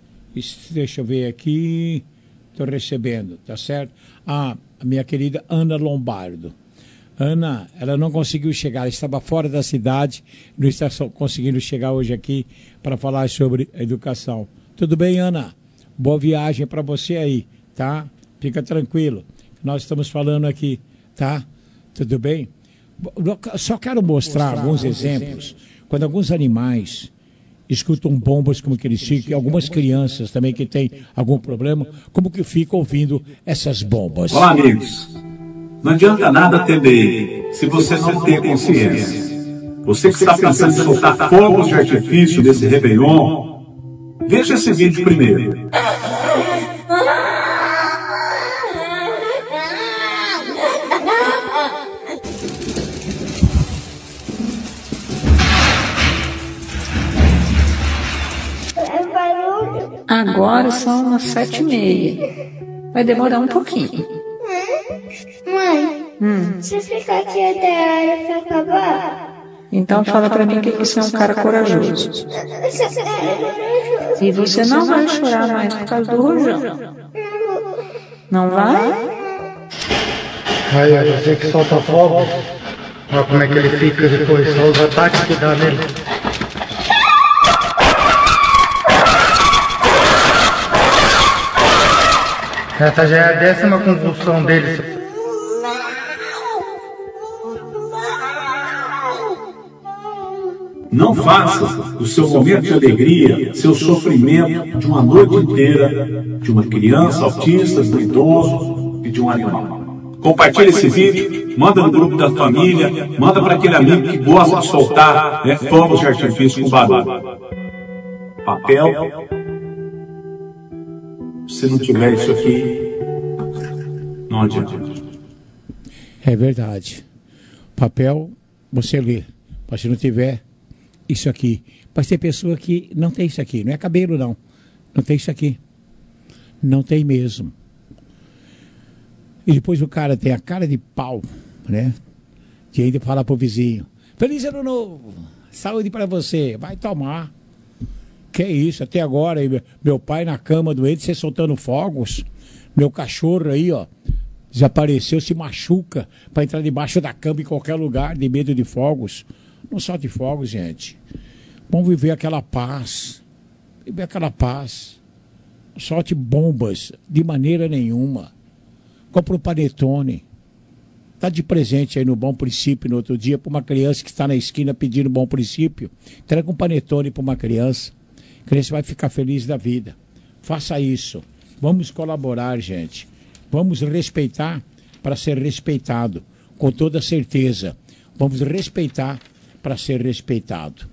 deixa eu ver aqui, estou recebendo, tá certo? Ah, a minha querida Ana Lombardo. Ana, ela não conseguiu chegar, ela estava fora da cidade, não está conseguindo chegar hoje aqui para falar sobre educação. Tudo bem, Ana? Boa viagem para você aí, tá? Fica tranquilo. Nós estamos falando aqui, tá? Tudo bem? Só quero mostrar, mostrar alguns exemplos. exemplos. Quando alguns animais escutam bombas como que eles ficam, e algumas crianças também que têm algum problema, como que ficam ouvindo essas bombas. Olá, amigos. Não adianta nada temer se você não tem consciência. Você que está pensando em soltar fogos de artifício nesse Réveillon, veja esse vídeo primeiro. Agora são umas sete e meia. Vai demorar um pouquinho. Mãe, hum. se ficar aqui até a hora pra acabar, Então fala pra mim que você é um cara corajoso. E você não vai chorar mais por causa do rojão. Não vai? Aí, é você que solta fogo. Olha como é que ele fica depois, só os ataques que dá nele. Essa já é a décima convulsão dele. Não faça do seu momento de alegria, seu sofrimento de uma noite inteira, de uma criança autista, do idoso e de um animal. Compartilhe esse vídeo, manda no grupo da família, manda para aquele amigo que gosta de soltar né, fogos de artifício com barulho. Papel. Se não tiver isso aqui, não adianta. É verdade. Papel, você lê. Mas se não tiver isso aqui. Mas tem pessoa que não tem isso aqui. Não é cabelo, não. Não tem isso aqui. Não tem mesmo. E depois o cara tem a cara de pau, né? De ainda falar pro vizinho: feliz ano novo, saúde para você, vai tomar. Que isso, até agora, meu pai na cama doente, você soltando fogos. Meu cachorro aí, ó, desapareceu, se machuca para entrar debaixo da cama em qualquer lugar, de medo de fogos. Não solte fogos, gente. Vamos viver aquela paz. Viver aquela paz. Não solte bombas de maneira nenhuma. Compra um panetone. Tá de presente aí no Bom Princípio no outro dia para uma criança que está na esquina pedindo Bom Princípio. Entrega um panetone para uma criança. A criança vai ficar feliz da vida. Faça isso. Vamos colaborar, gente. Vamos respeitar para ser respeitado. Com toda certeza. Vamos respeitar para ser respeitado.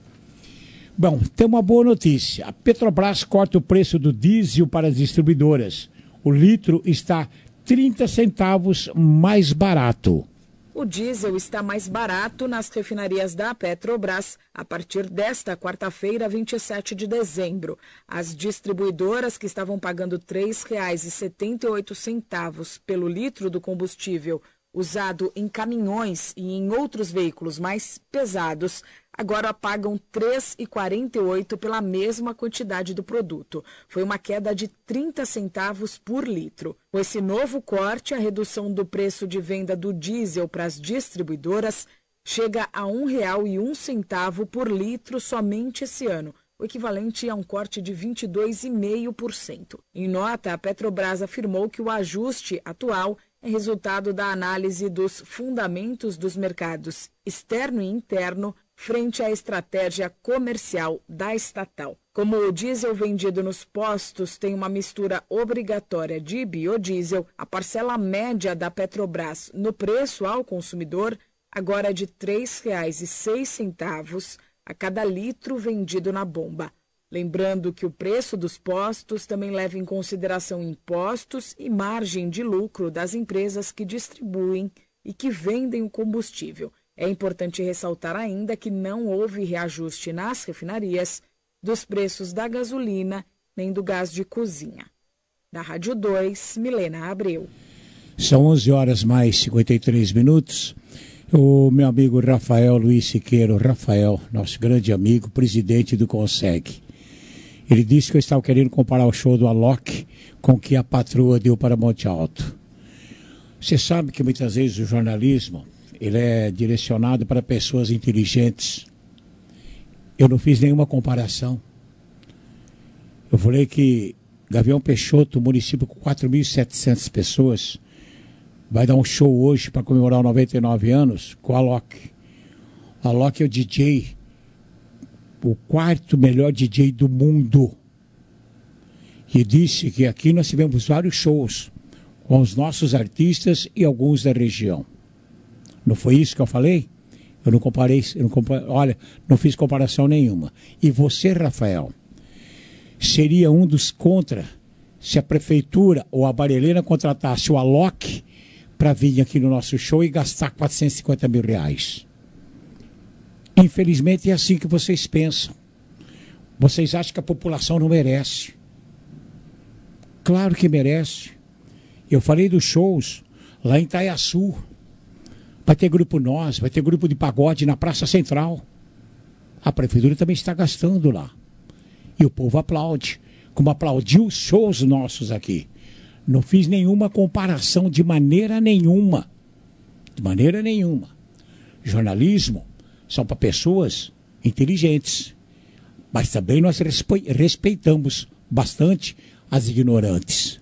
Bom, tem uma boa notícia. A Petrobras corta o preço do diesel para as distribuidoras. O litro está trinta centavos mais barato. O diesel está mais barato nas refinarias da Petrobras a partir desta quarta-feira, vinte e sete de dezembro. As distribuidoras que estavam pagando três reais e setenta e oito centavos pelo litro do combustível usado em caminhões e em outros veículos mais pesados, agora pagam três reais e quarenta e oito centavos pela mesma quantidade do produto. Foi uma queda de trinta centavos por litro. Com esse novo corte, a redução do preço de venda do diesel para as distribuidoras chega a um real e um centavo por litro somente esse ano, o equivalente a um corte de vinte e dois vírgula cinco por cento. Em nota, a Petrobras afirmou que o ajuste atual é resultado da análise dos fundamentos dos mercados externo e interno frente à estratégia comercial da estatal. Como o diesel vendido nos postos tem uma mistura obrigatória de biodiesel, a parcela média da Petrobras no preço ao consumidor agora é de três reais e seis centavos a cada litro vendido na bomba. Lembrando que o preço dos postos também leva em consideração impostos e margem de lucro das empresas que distribuem e que vendem o combustível. É importante ressaltar ainda que não houve reajuste nas refinarias dos preços da gasolina nem do gás de cozinha. Da Rádio dois, Milena Abreu. São onze horas mais cinquenta e três minutos. O meu amigo Rafael Luiz Siqueiro, Rafael, nosso grande amigo, presidente do Conseg. Ele disse que eu estava querendo comparar o show do Alok com o que a patroa deu para Monte Alto. Você sabe que muitas vezes o jornalismo ele é direcionado para pessoas inteligentes. Eu não fiz nenhuma comparação. Eu falei que Gavião Peixoto, município com quatro mil e setecentas pessoas, vai dar um show hoje para comemorar noventa e nove anos com o Alok. O Alok é o D J, o quarto melhor D J do mundo. E disse que aqui nós tivemos vários shows com os nossos artistas e alguns da região. Não foi isso que eu falei? Eu não comparei, eu não comparei, olha, não fiz comparação nenhuma. E você, Rafael, seria um dos contra se a prefeitura ou a Barelena contratasse o Alok para vir aqui no nosso show e gastar quatrocentos e cinquenta mil reais. Infelizmente é assim que vocês pensam. Vocês acham que a população não merece. Claro que merece. Eu falei dos shows lá em Itaiaçu. Vai ter grupo Nós, vai ter grupo de pagode na Praça Central. A prefeitura também está gastando lá. E o povo aplaude, como aplaudiu os shows nossos aqui. Não fiz nenhuma comparação de maneira nenhuma. De maneira nenhuma. Jornalismo são para pessoas inteligentes. Mas também nós respeitamos bastante as ignorantes.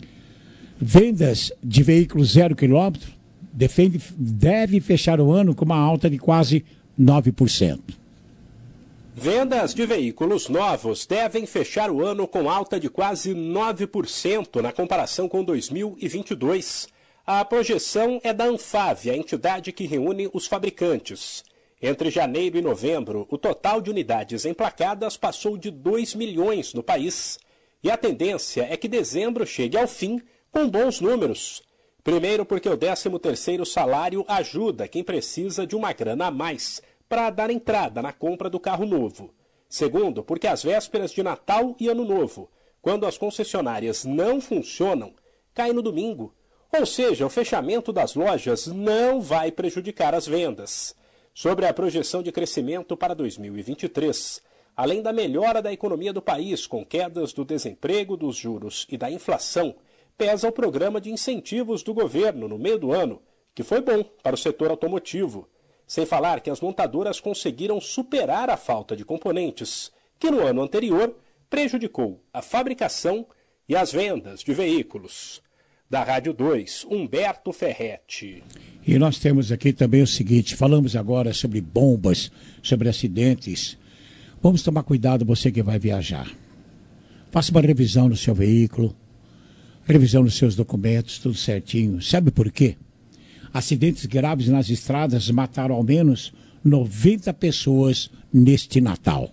Vendas de veículos zero quilômetro defende, deve fechar o ano com uma alta de quase nove por cento. Vendas de veículos novos devem fechar o ano com alta de quase nove por cento na comparação com dois mil e vinte e dois. A projeção é da Anfave, a entidade que reúne os fabricantes. Entre janeiro e novembro, o total de unidades emplacadas passou de dois milhões no país. E a tendência é que dezembro chegue ao fim com bons números. Primeiro porque o décimo terceiro salário ajuda quem precisa de uma grana a mais para dar entrada na compra do carro novo. Segundo, porque às vésperas de Natal e Ano Novo, quando as concessionárias não funcionam, cai no domingo. Ou seja, o fechamento das lojas não vai prejudicar as vendas. Sobre a projeção de crescimento para dois mil e vinte e três, além da melhora da economia do país com quedas do desemprego, dos juros e da inflação, pesa o programa de incentivos do governo no meio do ano, que foi bom para o setor automotivo. Sem falar que as montadoras conseguiram superar a falta de componentes, que no ano anterior prejudicou a fabricação e as vendas de veículos. Da Rádio dois, Humberto Ferretti. E nós temos aqui também o seguinte, falamos agora sobre bombas, sobre acidentes. Vamos tomar cuidado, você que vai viajar. Faça uma revisão no seu veículo, revisão nos seus documentos, tudo certinho. Sabe por quê? Acidentes graves nas estradas mataram ao menos noventa pessoas neste Natal.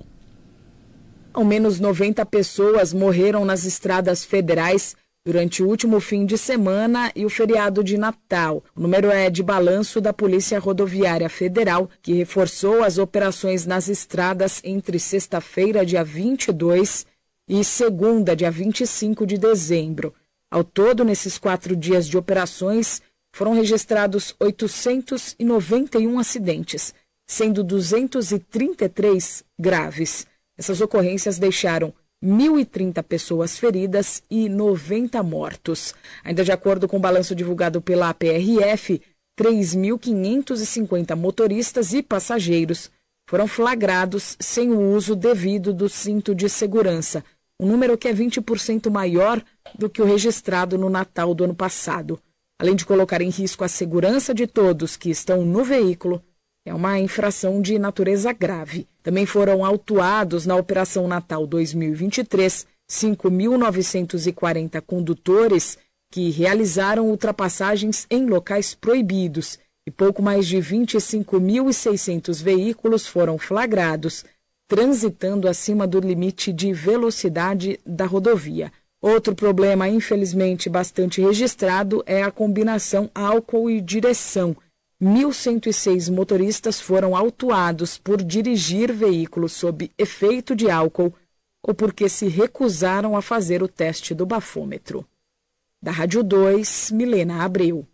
Ao menos noventa pessoas morreram nas estradas federais durante o último fim de semana e o feriado de Natal. O número é de balanço da Polícia Rodoviária Federal, que reforçou as operações nas estradas entre sexta-feira, dia vinte e dois, e segunda, dia vinte e cinco de dezembro. Ao todo, nesses quatro dias de operações, foram registrados oitocentos e noventa e um acidentes, sendo duzentos e trinta e três graves. Essas ocorrências deixaram mil e trinta pessoas feridas e noventa mortos. Ainda de acordo com o balanço divulgado pela A P R F, três mil quinhentos e cinquenta motoristas e passageiros foram flagrados sem o uso devido do cinto de segurança, um número que é vinte por cento maior do que o registrado no Natal do ano passado. Além de colocar em risco a segurança de todos que estão no veículo, é uma infração de natureza grave. Também foram autuados na Operação Natal dois mil e vinte e três cinco mil novecentos e quarenta condutores que realizaram ultrapassagens em locais proibidos e pouco mais de vinte e cinco mil e seiscentos veículos foram flagrados transitando acima do limite de velocidade da rodovia. Outro problema, infelizmente, bastante registrado é a combinação álcool e direção. mil cento e seis motoristas foram autuados por dirigir veículos sob efeito de álcool ou porque se recusaram a fazer o teste do bafômetro. Da Rádio dois, Milena Abreu.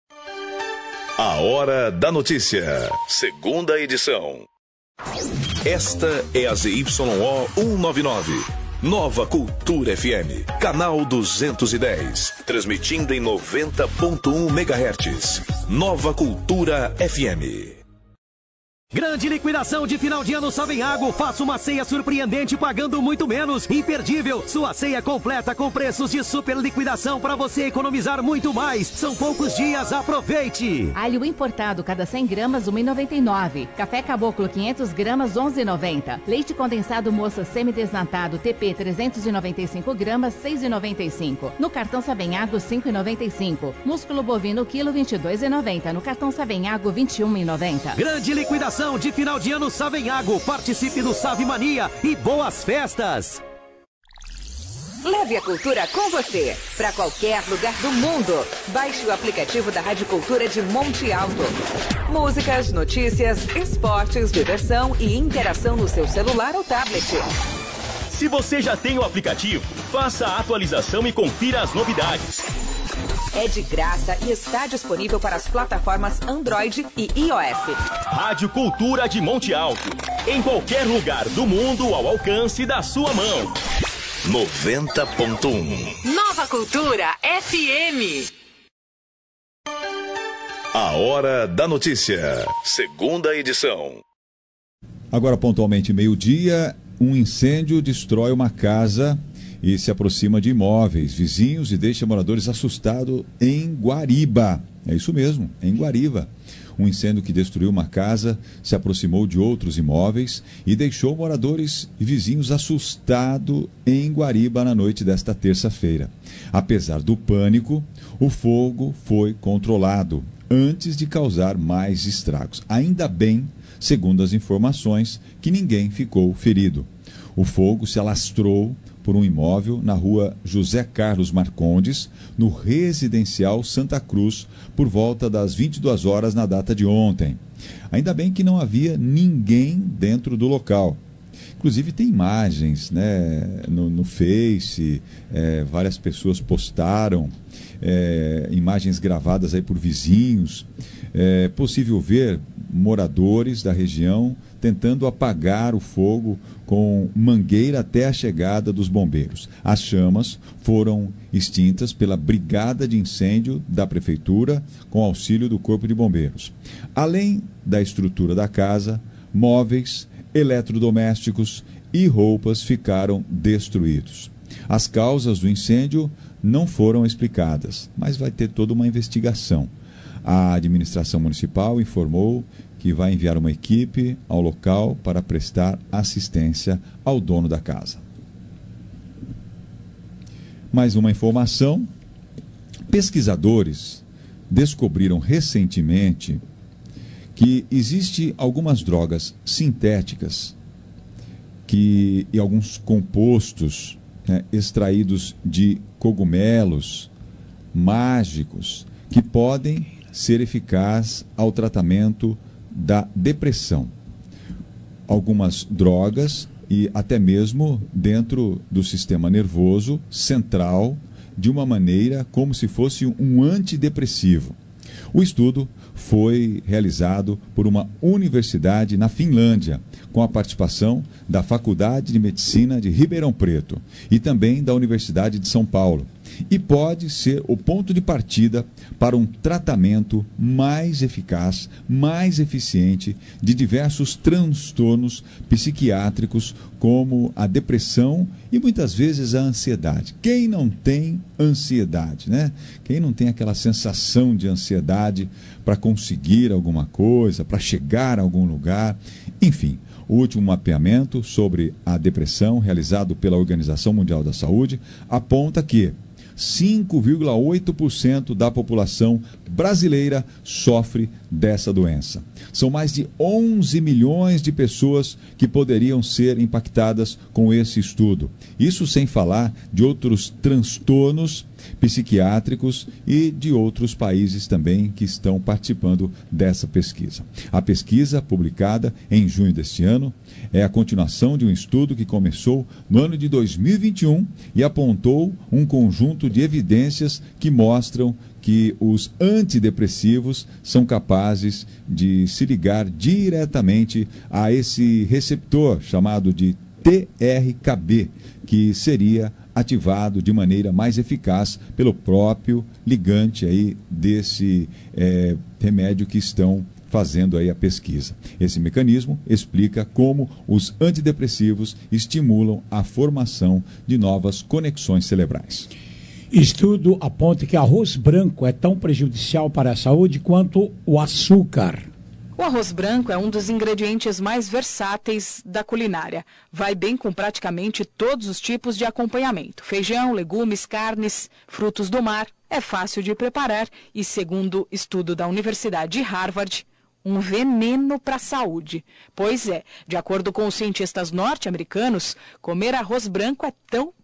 A Hora da Notícia, segunda edição. Esta é a Z Y O cento e noventa e nove. Nova Cultura F M, canal duzentos e dez, transmitindo em noventa ponto um megahertz. Nova Cultura F M. Grande liquidação de final de ano Savenhago. Faça uma ceia surpreendente pagando muito menos. Imperdível. Sua ceia completa com preços de super liquidação para você economizar muito mais. São poucos dias, aproveite. Alho importado, cada cem gramas, um real e noventa e nove centavos. Café Caboclo, quinhentas gramas, onze reais e noventa centavos. Leite condensado Moça semidesnatado T P, trezentas e noventa e cinco gramas, seis reais e noventa e cinco centavos. No cartão Savenhago, cinco reais e noventa e cinco centavos. Músculo bovino, quilo, vinte e dois reais e noventa centavos. No cartão Savenhago, vinte e um reais e noventa centavos. Grande liquidação de final de ano Savenhago. Participe do Save Mania e boas festas. Leve a cultura com você para qualquer lugar do mundo. Baixe o aplicativo da Rádio Cultura de Monte Alto. Músicas, notícias, esportes, diversão e interação no seu celular ou tablet. Se você já tem o aplicativo, faça a atualização e confira as novidades. É de graça e está disponível para as plataformas Android e iOS. Rádio Cultura de Monte Alto. Em qualquer lugar do mundo ao alcance da sua mão. noventa ponto um. Nova Cultura F M. A Hora da Notícia. Segunda edição. Agora, pontualmente meio-dia, um incêndio destrói uma casa e se aproxima de imóveis vizinhos e deixa moradores assustados em Guariba. É isso mesmo, em Guariba. Um incêndio que destruiu uma casa se aproximou de outros imóveis e deixou moradores e vizinhos assustados em Guariba na noite desta terça-feira. Apesar do pânico, o fogo foi controlado antes de causar mais estragos. Ainda bem, segundo as informações, que ninguém ficou ferido. O fogo se alastrou por um imóvel na rua José Carlos Marcondes, no residencial Santa Cruz, por volta das vinte e duas horas na data de ontem. Ainda bem que não havia ninguém dentro do local. Inclusive tem imagens, né, no, no Face, é, várias pessoas postaram é, imagens gravadas aí por vizinhos. É possível ver moradores da região tentando apagar o fogo com mangueira até a chegada dos bombeiros. As chamas foram extintas pela Brigada de Incêndio da Prefeitura com auxílio do Corpo de Bombeiros. Além da estrutura da casa, móveis, eletrodomésticos e roupas ficaram destruídos. As causas do incêndio não foram explicadas, mas vai ter toda uma investigação. A administração municipal informou que vai enviar uma equipe ao local para prestar assistência ao dono da casa. Mais uma informação: pesquisadores descobriram recentemente que existe algumas drogas sintéticas que, e alguns compostos, né, extraídos de cogumelos mágicos que podem ser eficazes ao tratamento da depressão. Algumas drogas e até mesmo dentro do sistema nervoso central, de uma maneira como se fosse um antidepressivo. O estudo foi realizado por uma universidade na Finlândia, com a participação da Faculdade de Medicina de Ribeirão Preto e também da Universidade de São Paulo, e pode ser o ponto de partida para um tratamento mais eficaz, mais eficiente de diversos transtornos psiquiátricos, como a depressão e muitas vezes a ansiedade. Quem não tem ansiedade, né? Quem não tem aquela sensação de ansiedade para conseguir alguma coisa, para chegar a algum lugar, enfim. O último mapeamento sobre a depressão, realizado pela Organização Mundial da Saúde, aponta que cinco vírgula oito por cento da população brasileira sofre dessa doença. São mais de onze milhões de pessoas que poderiam ser impactadas com esse estudo. Isso sem falar de outros transtornos psiquiátricos e de outros países também que estão participando dessa pesquisa. A pesquisa, publicada em junho deste ano, é a continuação de um estudo que começou no ano de dois mil e vinte e um e apontou um conjunto de evidências que mostram que os antidepressivos são capazes de se ligar diretamente a esse receptor chamado de T R K B, que seria ativado de maneira mais eficaz pelo próprio ligante aí desse é, remédio que estão fazendo aí a pesquisa. Esse mecanismo explica como os antidepressivos estimulam a formação de novas conexões cerebrais. Estudo aponta que arroz branco é tão prejudicial para a saúde quanto o açúcar. O arroz branco é um dos ingredientes mais versáteis da culinária. Vai bem com praticamente todos os tipos de acompanhamento: feijão, legumes, carnes, frutos do mar. É fácil de preparar e, segundo estudo da Universidade de Harvard, um veneno para a saúde. Pois é, de acordo com os cientistas norte-americanos, comer arroz branco é tão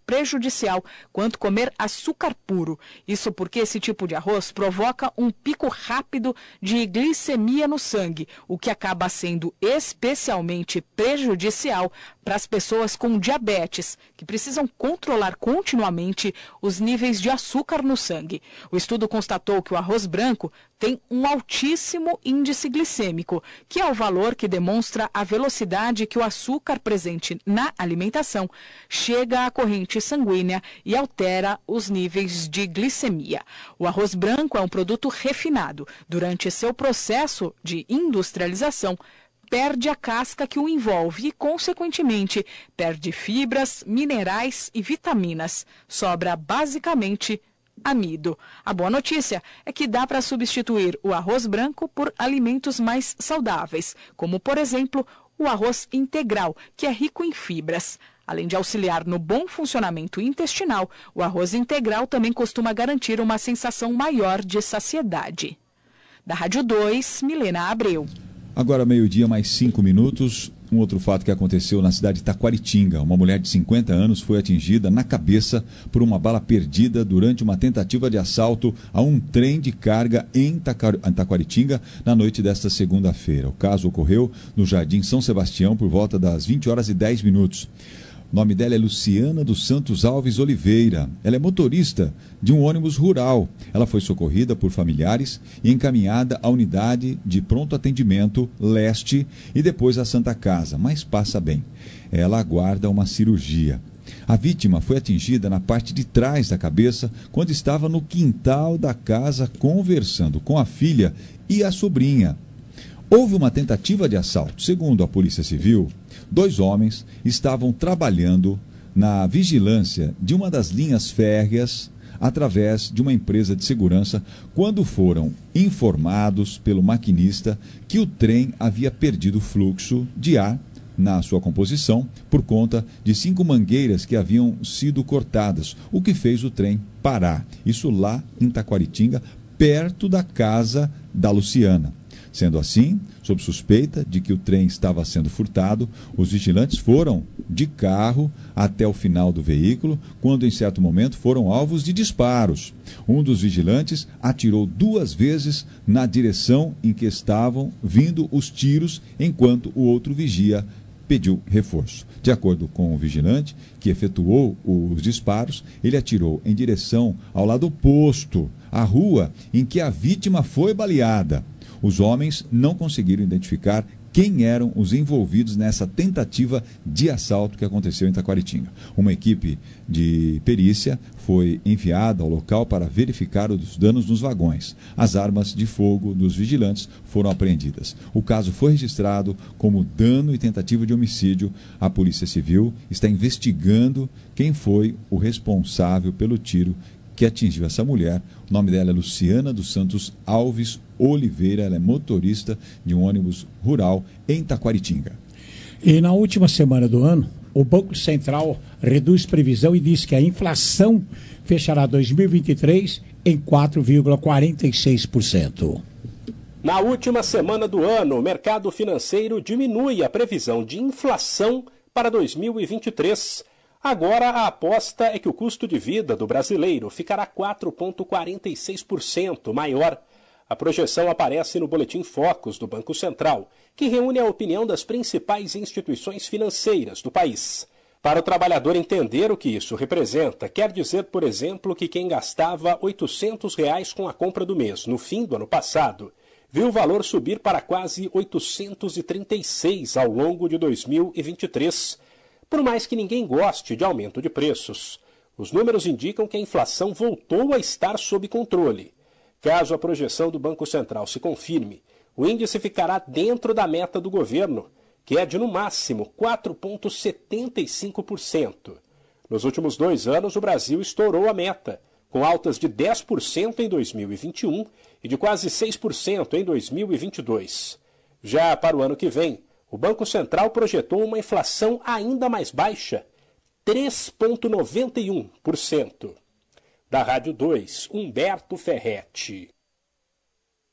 prejudicial quanto comer açúcar puro. Isso porque esse tipo de arroz provoca um pico rápido de glicemia no sangue, o que acaba sendo especialmente prejudicial para as pessoas com diabetes, que precisam controlar continuamente os níveis de açúcar no sangue. O estudo constatou que o arroz branco tem um altíssimo índice glicêmico, que é o valor que demonstra a velocidade que o açúcar presente na alimentação chega à corrente sanguínea e altera os níveis de glicemia. O arroz branco é um produto refinado. Durante seu processo de industrialização, perde a casca que o envolve e, consequentemente, perde fibras, minerais e vitaminas. Sobra basicamente amido. A boa notícia é que dá para substituir o arroz branco por alimentos mais saudáveis, como, por exemplo, o arroz integral, que é rico em fibras. Além de auxiliar no bom funcionamento intestinal, o arroz integral também costuma garantir uma sensação maior de saciedade. Da Rádio dois, Milena Abreu. Agora, meio-dia, mais cinco minutos. Um outro fato que aconteceu na cidade de Taquaritinga. Uma mulher de cinquenta anos foi atingida na cabeça por uma bala perdida durante uma tentativa de assalto a um trem de carga em Taquaritinga na noite desta segunda-feira. O caso ocorreu no Jardim São Sebastião por volta das vinte horas e dez minutos. O nome dela é Luciana dos Santos Alves Oliveira. Ela é motorista de um ônibus rural. Ela foi socorrida por familiares e encaminhada à unidade de pronto atendimento leste e depois à Santa Casa, mas passa bem. Ela aguarda uma cirurgia. A vítima foi atingida na parte de trás da cabeça quando estava no quintal da casa conversando com a filha e a sobrinha. Houve uma tentativa de assalto. Segundo a Polícia Civil, dois homens estavam trabalhando na vigilância de uma das linhas férreas através de uma empresa de segurança quando foram informados pelo maquinista que o trem havia perdido fluxo de ar na sua composição por conta de cinco mangueiras que haviam sido cortadas, o que fez o trem parar. Isso lá em Taquaritinga, perto da casa da Luciana. Sendo assim, sob suspeita de que o trem estava sendo furtado, os vigilantes foram de carro até o final do veículo, quando em certo momento foram alvos de disparos. Um dos vigilantes atirou duas vezes na direção em que estavam vindo os tiros, enquanto o outro vigia pediu reforço. De acordo com o vigilante, que efetuou os disparos, ele atirou em direção ao lado oposto, à rua em que a vítima foi baleada. Os homens não conseguiram identificar quem eram os envolvidos nessa tentativa de assalto que aconteceu em Taquaritinga. Uma equipe de perícia foi enviada ao local para verificar os danos nos vagões. As armas de fogo dos vigilantes foram apreendidas. O caso foi registrado como dano e tentativa de homicídio. A Polícia Civil está investigando quem foi o responsável pelo tiro que atingiu essa mulher. O nome dela é Luciana dos Santos Alves Oliveira. Ela é motorista de um ônibus rural em Taquaritinga. E na última semana do ano, o Banco Central reduz previsão e diz que a inflação fechará dois mil e vinte e três em quatro vírgula quarenta e seis por cento. Na última semana do ano, o mercado financeiro diminui a previsão de inflação para dois mil e vinte e três. Agora, a aposta é que o custo de vida do brasileiro ficará quatro vírgula quarenta e seis por cento maior. A projeção aparece no Boletim Focus do Banco Central, que reúne a opinião das principais instituições financeiras do país. Para o trabalhador entender o que isso representa, quer dizer, por exemplo, que quem gastava oitocentos reais com a compra do mês no fim do ano passado, viu o valor subir para quase oitocentos e trinta e seis ao longo de dois mil e vinte e três. Por mais que ninguém goste de aumento de preços, os números indicam que a inflação voltou a estar sob controle. Caso a projeção do Banco Central se confirme, o índice ficará dentro da meta do governo, que é de no máximo quatro vírgula setenta e cinco por cento. Nos últimos dois anos, o Brasil estourou a meta, com altas de dez por cento em dois mil e vinte e um e de quase seis por cento em dois mil e vinte e dois. Já para o ano que vem, o Banco Central projetou uma inflação ainda mais baixa, três vírgula noventa e um por cento. Da Rádio dois, Humberto Ferretti.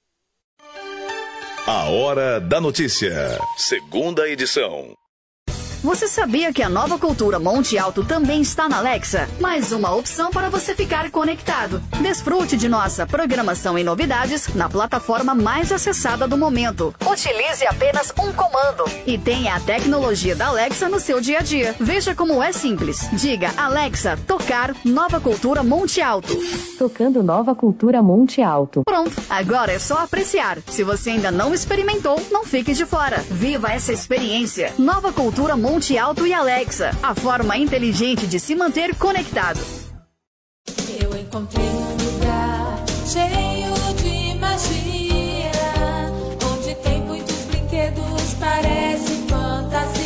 A Hora da Notícia, segunda edição. Você sabia que a Nova Cultura Monte Alto também está na Alexa? Mais uma opção para você ficar conectado. Desfrute de nossa programação e novidades na plataforma mais acessada do momento. Utilize apenas um comando e tenha a tecnologia da Alexa no seu dia a dia. Veja como é simples. Diga Alexa, tocar Nova Cultura Monte Alto. Tocando Nova Cultura Monte Alto. Pronto, agora é só apreciar. Se você ainda não experimentou, não fique de fora. Viva essa experiência. Nova Cultura Monte Alto e Alexa, a forma inteligente de se manter conectado. Eu encontrei um lugar cheio de magia, onde tem muitos brinquedos, parece fantasia.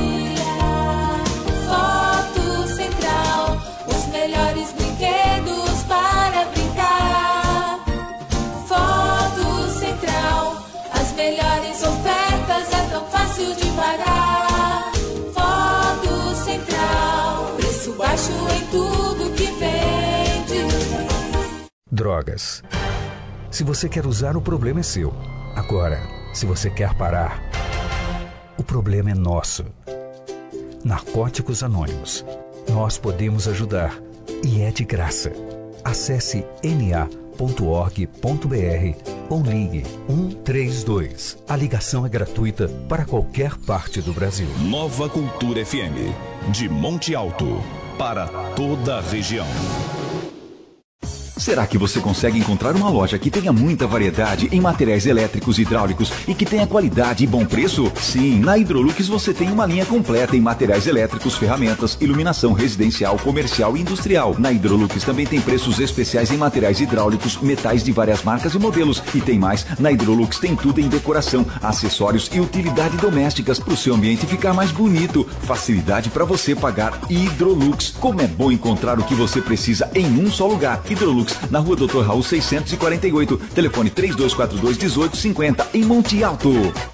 Foto Central, os melhores brinquedos para brincar. Foto Central, as melhores ofertas, é tão fácil de pagar. Foto Central, preço baixo em tudo que vende. Drogas. Se você quer usar, o problema é seu. Agora, se você quer parar, o problema é nosso. Narcóticos Anônimos. Nós podemos ajudar e é de graça. Acesse n a ponto org ponto b r ou ligue um três dois. A ligação é gratuita para qualquer parte do Brasil. Nova Cultura F M, de Monte Alto, para toda a região. Será que você consegue encontrar uma loja que tenha muita variedade em materiais elétricos e hidráulicos e que tenha qualidade e bom preço? Sim, na Hidrolux você tem uma linha completa em materiais elétricos, ferramentas, iluminação residencial, comercial e industrial. Na Hidrolux também tem preços especiais em materiais hidráulicos, metais de várias marcas e modelos. E tem mais, na Hidrolux tem tudo em decoração, acessórios e utilidade domésticas para o seu ambiente ficar mais bonito. Facilidade para você pagar Hidrolux. Como é bom encontrar o que você precisa em um só lugar. Hidrolux, na rua doutor Raul seiscentos e quarenta e oito, telefone três dois quatro dois, um oito cinco zero, em Monte Alto.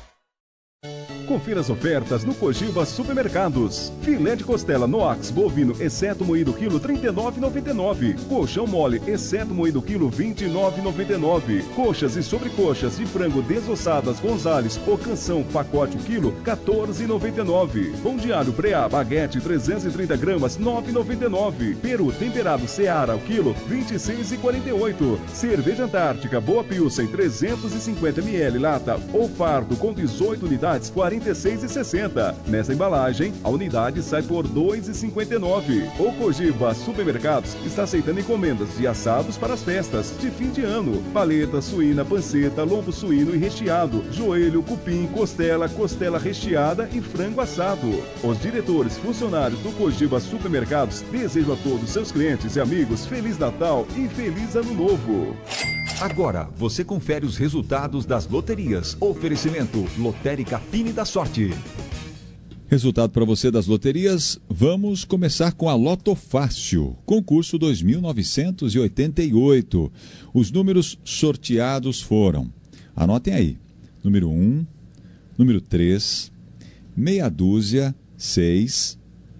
Confira as ofertas no Cogiba Supermercados. Filé de costela Noax bovino, exceto moído quilo, trinta e nove reais e noventa e nove centavos. Colchão mole, exceto moído quilo, vinte e nove reais e noventa e nove centavos. Coxas e sobrecoxas de frango desossadas Gonzales ou canção pacote o quilo, quatorze reais e noventa e nove centavos. Pão de alho Preá baguete trezentos e trinta gramas, nove reais e noventa e nove centavos. Peru temperado Seara o quilo, vinte e seis reais e quarenta e oito centavos. Cerveja Antártica Boa Pilsen trezentos e cinquenta mililitros lata ou fardo com dezoito unidades, quarenta e seis reais e sessenta centavos. Nessa embalagem, a unidade sai por dois reais e cinquenta e nove centavos. O Cogiba Supermercados está aceitando encomendas de assados para as festas de fim de ano. Paleta, suína, panceta, lombo suíno e recheado, joelho, cupim, costela, costela recheada e frango assado. Os diretores funcionários do Cogiba Supermercados desejam a todos seus clientes e amigos Feliz Natal e Feliz Ano Novo. Agora, você confere os resultados das loterias. Oferecimento Lotérica Fine da Sorte. Resultado para você das loterias, vamos começar com a Loto Fácil, concurso dois mil novecentos e oitenta e oito. Os números sorteados foram, anotem aí, número um, número três, meia dúzia, seis,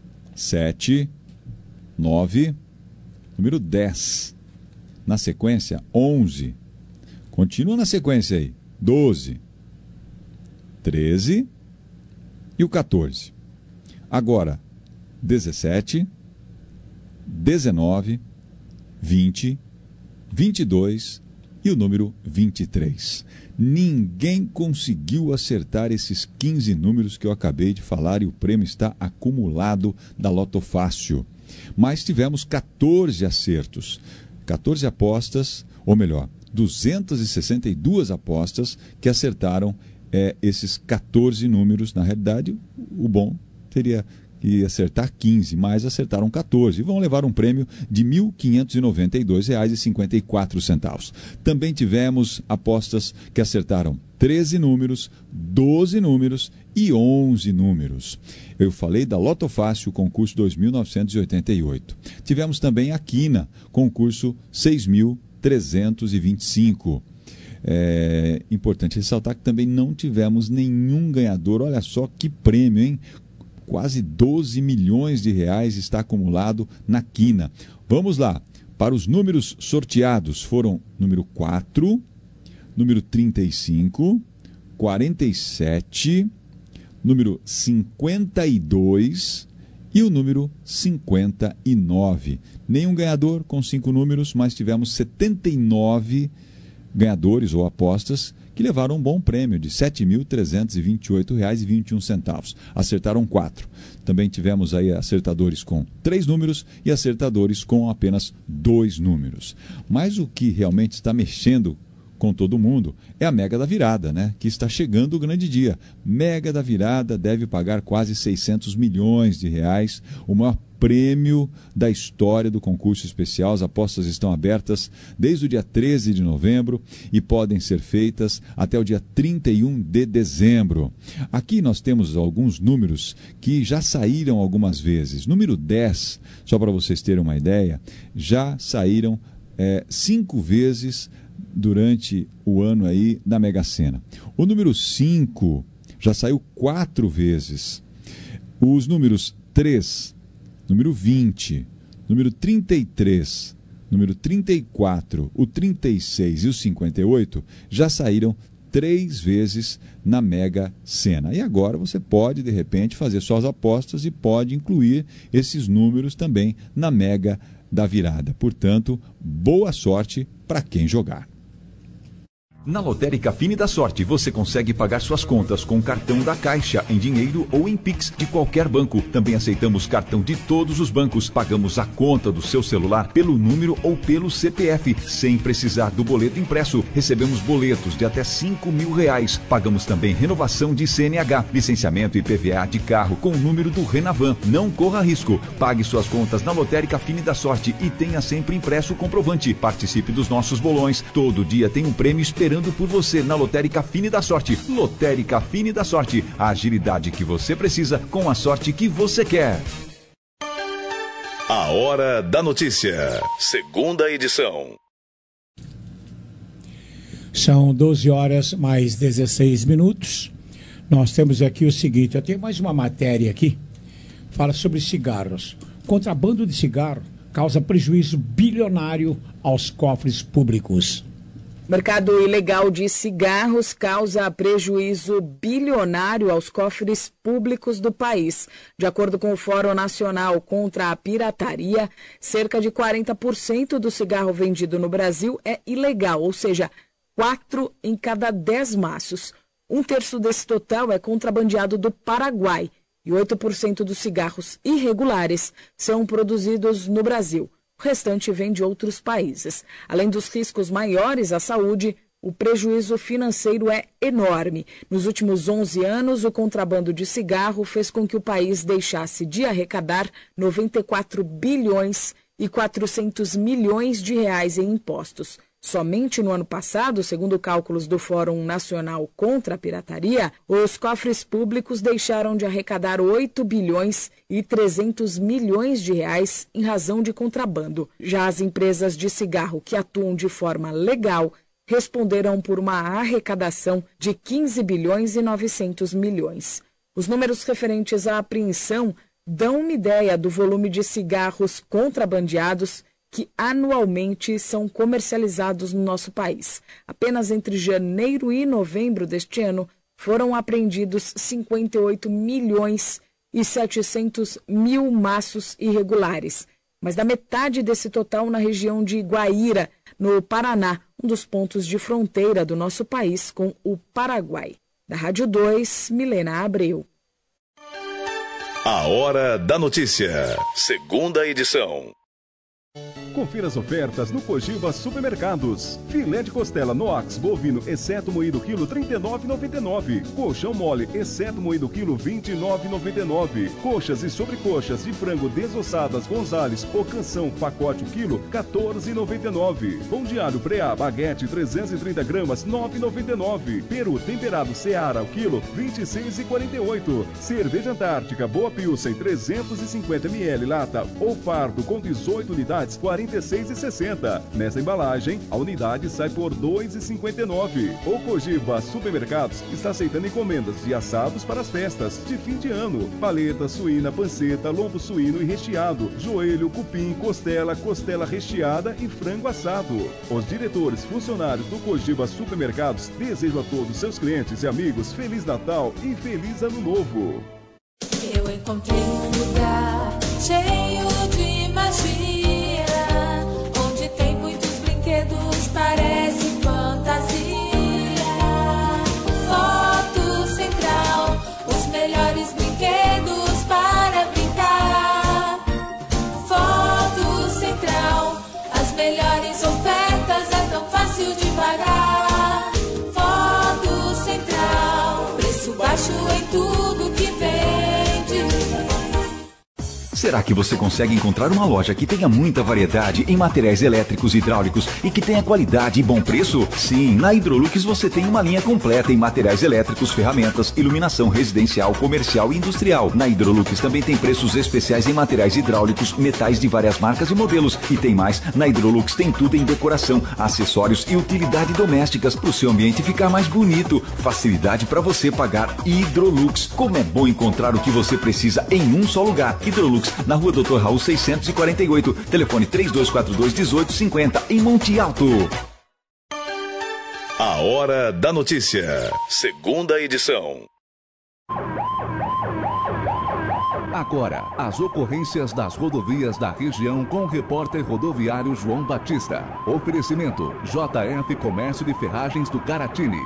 sete, nove, número dez. Na sequência, onze. Continua na sequência aí, doze, treze e o quatorze. Agora, dezessete, dezenove, vinte, vinte e dois e o número vinte e três. Ninguém conseguiu acertar esses quinze números que eu acabei de falar e o prêmio está acumulado da Loto Fácil. Mas tivemos quatorze acertos. quatorze apostas, ou melhor, duzentas e sessenta e duas apostas que acertaram é, esses quatorze números. Na realidade, o bom teria que acertar quinze, mas acertaram quatorze e vão levar um prêmio de mil quinhentos e noventa e dois reais e cinquenta e quatro centavos. Também tivemos apostas que acertaram treze números, doze números e onze números. Eu falei da Loto Fácil, concurso dois mil novecentos e oitenta e oito. Tivemos também a Quina, concurso seis mil trezentos e vinte e cinco. É importante ressaltar que também não tivemos nenhum ganhador. Olha só que prêmio, hein? Quase doze milhões de reais está acumulado na Quina. Vamos lá, para os números sorteados foram número quatro, número trinta e cinco, quarenta e sete, número cinquenta e dois e o número cinquenta e nove. Nenhum ganhador com cinco números, mas tivemos setenta e nove ganhadores ou apostas que levaram um bom prêmio de sete mil trezentos e vinte e oito reais e vinte e um centavos. Acertaram quatro. Também tivemos aí acertadores com três números e acertadores com apenas dois números. Mas o que realmente está mexendo com todo mundo é a Mega da Virada, né? Que está chegando o grande dia. Mega da Virada deve pagar quase seiscentos milhões de reais, o maior prêmio da história do concurso especial. As apostas estão abertas desde o dia treze de novembro e podem ser feitas até o dia trinta e um de dezembro. Aqui nós temos alguns números que já saíram algumas vezes. Número dez, só para vocês terem uma ideia, já saíram é, cinco vezes durante o ano aí da Mega Sena. O número cinco já saiu quatro vezes. Os números três, número vinte, número trinta e três, número trinta e quatro, o trinta e seis e o cinquenta e oito já saíram três vezes na Mega Sena. E agora você pode, de repente, fazer suas apostas e pode incluir esses números também na Mega da Virada. Portanto, boa sorte para quem jogar. Na Lotérica Fine da Sorte, você consegue pagar suas contas com cartão da Caixa, em dinheiro ou em Pix de qualquer banco. Também aceitamos cartão de todos os bancos. Pagamos a conta do seu celular pelo número ou pelo C P F, sem precisar do boleto impresso. Recebemos boletos de até cinco mil reais. Pagamos também renovação de C N H, licenciamento e I P V A de carro com o número do Renavan. Não corra risco. Pague suas contas na Lotérica Fine da Sorte e tenha sempre impresso o comprovante. Participe dos nossos bolões. Todo dia tem um prêmio esperando por você na Lotérica Fine da Sorte. Lotérica Fine da Sorte. A agilidade que você precisa com a sorte que você quer. A Hora da Notícia. Segunda edição. São doze horas mais dezesseis minutos. Nós temos aqui o seguinte, eu tenho mais uma matéria aqui. Fala sobre cigarros. Contrabando de cigarro causa prejuízo bilionário aos cofres públicos. Mercado ilegal de cigarros causa prejuízo bilionário aos cofres públicos do país. De acordo com o Fórum Nacional contra a Pirataria, cerca de quarenta por cento do cigarro vendido no Brasil é ilegal, ou seja, quatro em cada dez maços. Um terço desse total é contrabandeado do Paraguai e oito por cento dos cigarros irregulares são produzidos no Brasil. O restante vem de outros países. Além dos riscos maiores à saúde, o prejuízo financeiro é enorme. Nos últimos onze anos, o contrabando de cigarro fez com que o país deixasse de arrecadar noventa e quatro bilhões e quatrocentos milhões de reais em impostos. Somente no ano passado, segundo cálculos do Fórum Nacional contra a Pirataria, os cofres públicos deixaram de arrecadar oito bilhões e trezentos milhões de reais em razão de contrabando. Já as empresas de cigarro que atuam de forma legal responderam por uma arrecadação de quinze bilhões e novecentos milhões. Os números referentes à apreensão dão uma ideia do volume de cigarros contrabandeados que anualmente são comercializados no nosso país. Apenas entre janeiro e novembro deste ano foram apreendidos cinquenta e oito milhões e setecentos mil maços irregulares, mas da metade desse total na região de Guaíra, no Paraná, um dos pontos de fronteira do nosso país com o Paraguai. Da Rádio dois, Milena Abreu. A Hora da Notícia, segunda edição. Confira as ofertas no Cogiba Supermercados. Filé de costela Noax bovino, exceto moído quilo, trinta e nove reais e noventa e nove centavos. Colchão mole, exceto moído quilo, vinte e nove reais e noventa e nove centavos. Coxas e sobrecoxas de frango desossadas Gonzales ou canção pacote quilo, quatorze reais e noventa e nove centavos. Pão de alho Preá baguete trezentos e trinta gramas, nove reais e noventa e nove centavos. Peru temperado Seara o quilo, vinte e seis reais e quarenta e oito centavos. Cerveja Antártica Boa Pilsen trezentos e cinquenta mililitros lata ou fardo com dezoito unidades, quarenta trinta e seis reais e sessenta centavos. Nessa embalagem, a unidade sai por dois reais e cinquenta e nove centavos. O Cogiba Supermercados está aceitando encomendas de assados para as festas de fim de ano. Paleta, suína, panceta, lombo suíno e recheado, joelho, cupim, costela, costela recheada e frango assado. Os diretores funcionários do Cogiba Supermercados desejam a todos seus clientes e amigos Feliz Natal e Feliz Ano Novo. Eu encontrei um lugar cheio de magia, onde tem muitos brinquedos, parece fantasia. Foto Central, os melhores brinquedos para brincar. Foto Central, as melhores ofertas, é tão fácil de pagar. Foto Central, preço baixo em tudo que vende. Será que você consegue encontrar uma loja que tenha muita variedade em materiais elétricos e hidráulicos e que tenha qualidade e bom preço? Sim, na Hidrolux você tem uma linha completa em materiais elétricos, ferramentas, iluminação residencial, comercial e industrial. Na Hidrolux também tem preços especiais em materiais hidráulicos, metais de várias marcas e modelos. E tem mais, na Hidrolux tem tudo em decoração, acessórios e utilidade domésticas para o seu ambiente ficar mais bonito. Facilidade para você pagar. Hidrolux. Como é bom encontrar o que você precisa em um só lugar. Hidrolux, na rua doutor Raul seiscentos e quarenta e oito, telefone três dois quatro dois, um oito cinco zero, em Monte Alto. A Hora da Notícia, segunda edição. Agora, as ocorrências das rodovias da região com o repórter rodoviário João Batista. Oferecimento J F Comércio de Ferragens do Caratini.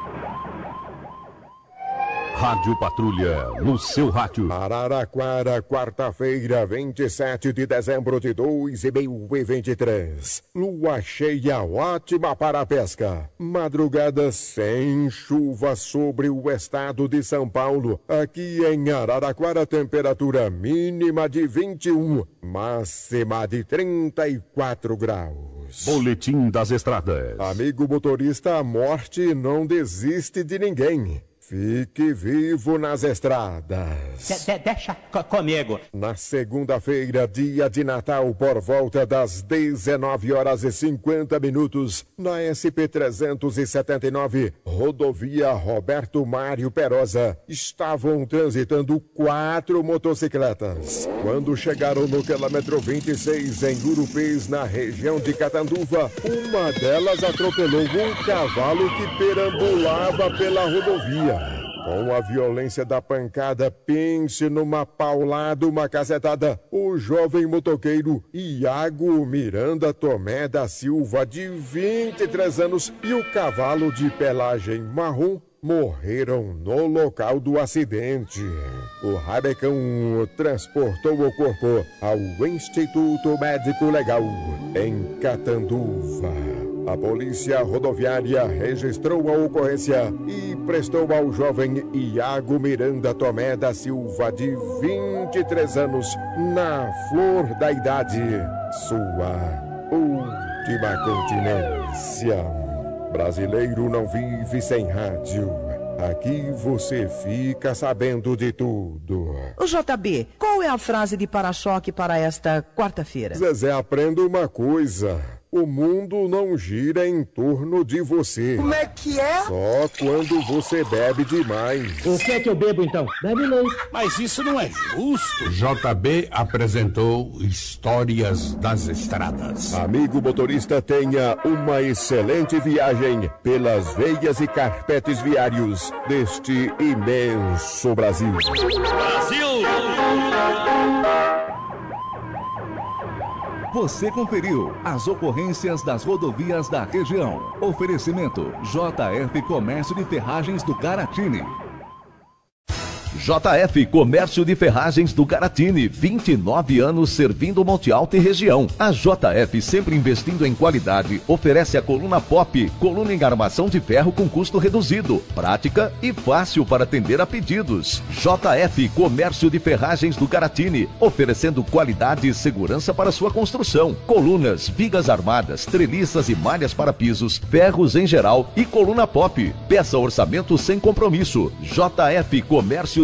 Rádio Patrulha, no seu rádio. Araraquara, quarta-feira, vinte e sete de dezembro de dois mil e vinte e três. Lua cheia ótima para a pesca. Madrugada sem chuva sobre o estado de São Paulo. Aqui em Araraquara, temperatura mínima de vinte e um, máxima de trinta e quatro graus. Boletim das Estradas. Amigo motorista, a morte não desiste de ninguém. Fique vivo nas estradas. De, de, deixa comigo. Na segunda-feira, dia de Natal, por volta das dezenove horas e cinquenta minutos, na S P trezentos e setenta e nove, rodovia Roberto Mário Perosa, estavam transitando quatro motocicletas. Quando chegaram no quilômetro vinte e seis, em Urupês, na região de Catanduva, uma delas atropelou um cavalo que perambulava pela rodovia. Com a violência da pancada, pense numa paulada, uma cacetada. O jovem motoqueiro Iago Miranda Tomé da Silva, de vinte e três anos, e o cavalo de pelagem marrom morreram no local do acidente. O rabecão transportou o corpo ao Instituto Médico Legal, em Catanduva. A polícia rodoviária registrou a ocorrência e prestou ao jovem Iago Miranda Tomé da Silva, de vinte e três anos, na flor da idade, sua última continência. Brasileiro não vive sem rádio. Aqui você fica sabendo de tudo. O J B, qual é a frase de para-choque para esta quarta-feira? Zezé, aprenda uma coisa. O mundo não gira em torno de você. Como é que é? Só quando você bebe demais. O que é que eu bebo então? Bebe não. Mas isso não é justo. J B apresentou Histórias das Estradas. Amigo motorista, tenha uma excelente viagem pelas veias e carpetes viários deste imenso Brasil. Brasil! Você conferiu as ocorrências das rodovias da região. Oferecimento J F Comércio de Ferragens do Caratini. J F Comércio de Ferragens do Caratini, vinte e nove anos servindo Monte Alto e região. A J F, sempre investindo em qualidade, oferece a coluna Pop, coluna em armação de ferro com custo reduzido, prática e fácil para atender a pedidos. J F Comércio de Ferragens do Caratini, oferecendo qualidade e segurança para sua construção. Colunas, vigas armadas, treliças e malhas para pisos, ferros em geral e coluna Pop. Peça orçamento sem compromisso. J F Comércio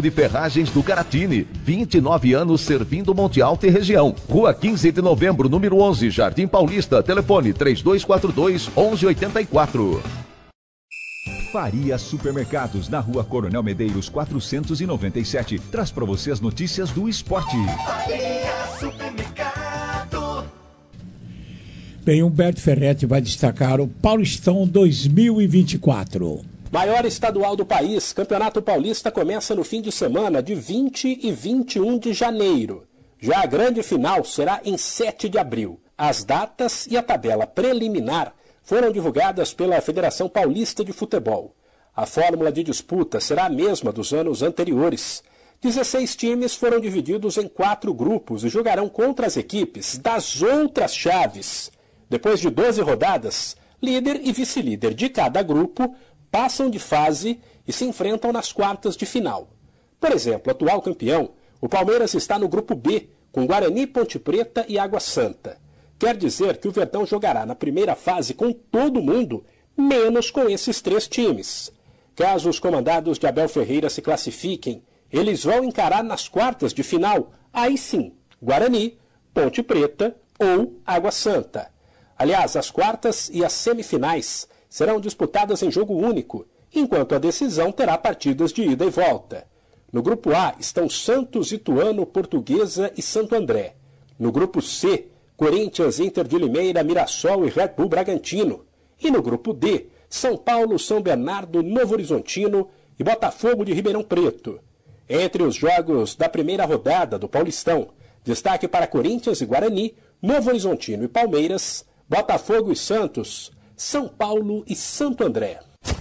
Comércio de Ferragens do Garatini. vinte e nove anos servindo Monte Alto e região. Rua quinze de novembro, número onze, Jardim Paulista. Telefone três dois quatro dois, onze oitenta e quatro. Faria Supermercados, na Rua Coronel Medeiros quatrocentos e noventa e sete. Traz para você as notícias do esporte. Faria Supermercado. Bem, Humberto Ferretti vai destacar o Paulistão dois mil e vinte e quatro. Maior estadual do país, Campeonato Paulista começa no fim de semana de vinte e vinte e um de janeiro. Já a grande final será em sete de abril. As datas e a tabela preliminar foram divulgadas pela Federação Paulista de Futebol. A fórmula de disputa será a mesma dos anos anteriores. dezesseis times foram divididos em quatro grupos e jogarão contra as equipes das outras chaves. Depois de doze rodadas, líder e vice-líder de cada grupo passam de fase e se enfrentam nas quartas de final. Por exemplo, atual campeão, o Palmeiras está no grupo B, com Guarani, Ponte Preta e Água Santa. Quer dizer que o Verdão jogará na primeira fase com todo mundo, menos com esses três times. Caso os comandados de Abel Ferreira se classifiquem, eles vão encarar nas quartas de final, aí sim, Guarani, Ponte Preta ou Água Santa. Aliás, as quartas e as semifinais serão disputadas em jogo único, enquanto a decisão terá partidas de ida e volta. No grupo A estão Santos, Ituano, Portuguesa e Santo André. No grupo C, Corinthians, Inter de Limeira, Mirassol e Red Bull Bragantino. E no grupo D, São Paulo, São Bernardo, Novo Horizontino e Botafogo de Ribeirão Preto. Entre os jogos da primeira rodada do Paulistão, destaque para Corinthians e Guarani, Novo Horizontino e Palmeiras, Botafogo e Santos, São Paulo e Santo André.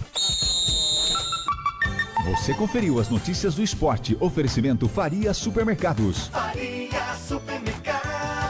Você conferiu as notícias do esporte. Oferecimento Faria Supermercados. Faria Supermercado.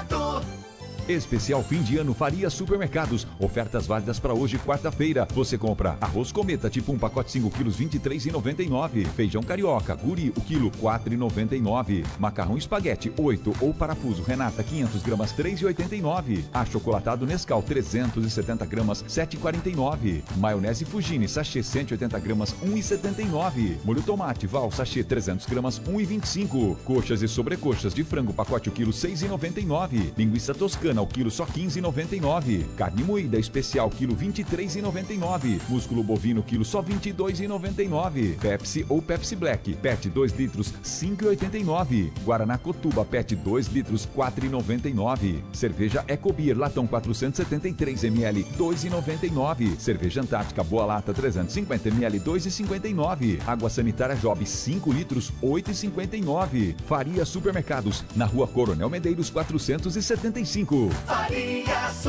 Especial fim de ano Faria Supermercados. Ofertas válidas para hoje, quarta-feira. Você compra arroz Cometa, tipo um pacote cinco quilos, vinte e três reais e noventa e nove centavos. Feijão carioca, guri, o quilo, quatro reais e noventa e nove centavos. Macarrão espaguete, oito ou parafuso Renata, quinhentas gramas, três reais e oitenta e nove centavos. Achocolatado Nescau, trezentas e setenta gramas, sete reais e quarenta e nove centavos. Maionese Fugini, sachê cento e oitenta gramas, um real e setenta e nove centavos. Molho tomate Val, sachê trezentas gramas, um real e vinte e cinco centavos. Coxas e sobrecoxas de frango, pacote o quilo, seis reais e noventa e nove centavos. Linguiça toscana, o quilo só quinze reais e noventa e nove centavos. Carne moída especial, quilo vinte e três reais e noventa e nove centavos. Músculo bovino, quilo só vinte e dois reais e noventa e nove centavos. Pepsi ou Pepsi Black, Pet dois litros, cinco reais e oitenta e nove centavos. Guaraná Cotuba, Pet dois litros, quatro reais e noventa e nove centavos. Cerveja Ecobeer, latão quatrocentos e setenta e três mililitros, dois reais e noventa e nove centavos. Cerveja Antártica Boa Lata, trezentos e cinquenta mililitros, dois reais e cinquenta e nove centavos. Água Sanitária Job, cinco litros, oito reais e cinquenta e nove centavos. Faria Supermercados, na Rua Coronel Medeiros, quatrocentos e setenta e cinco. Faria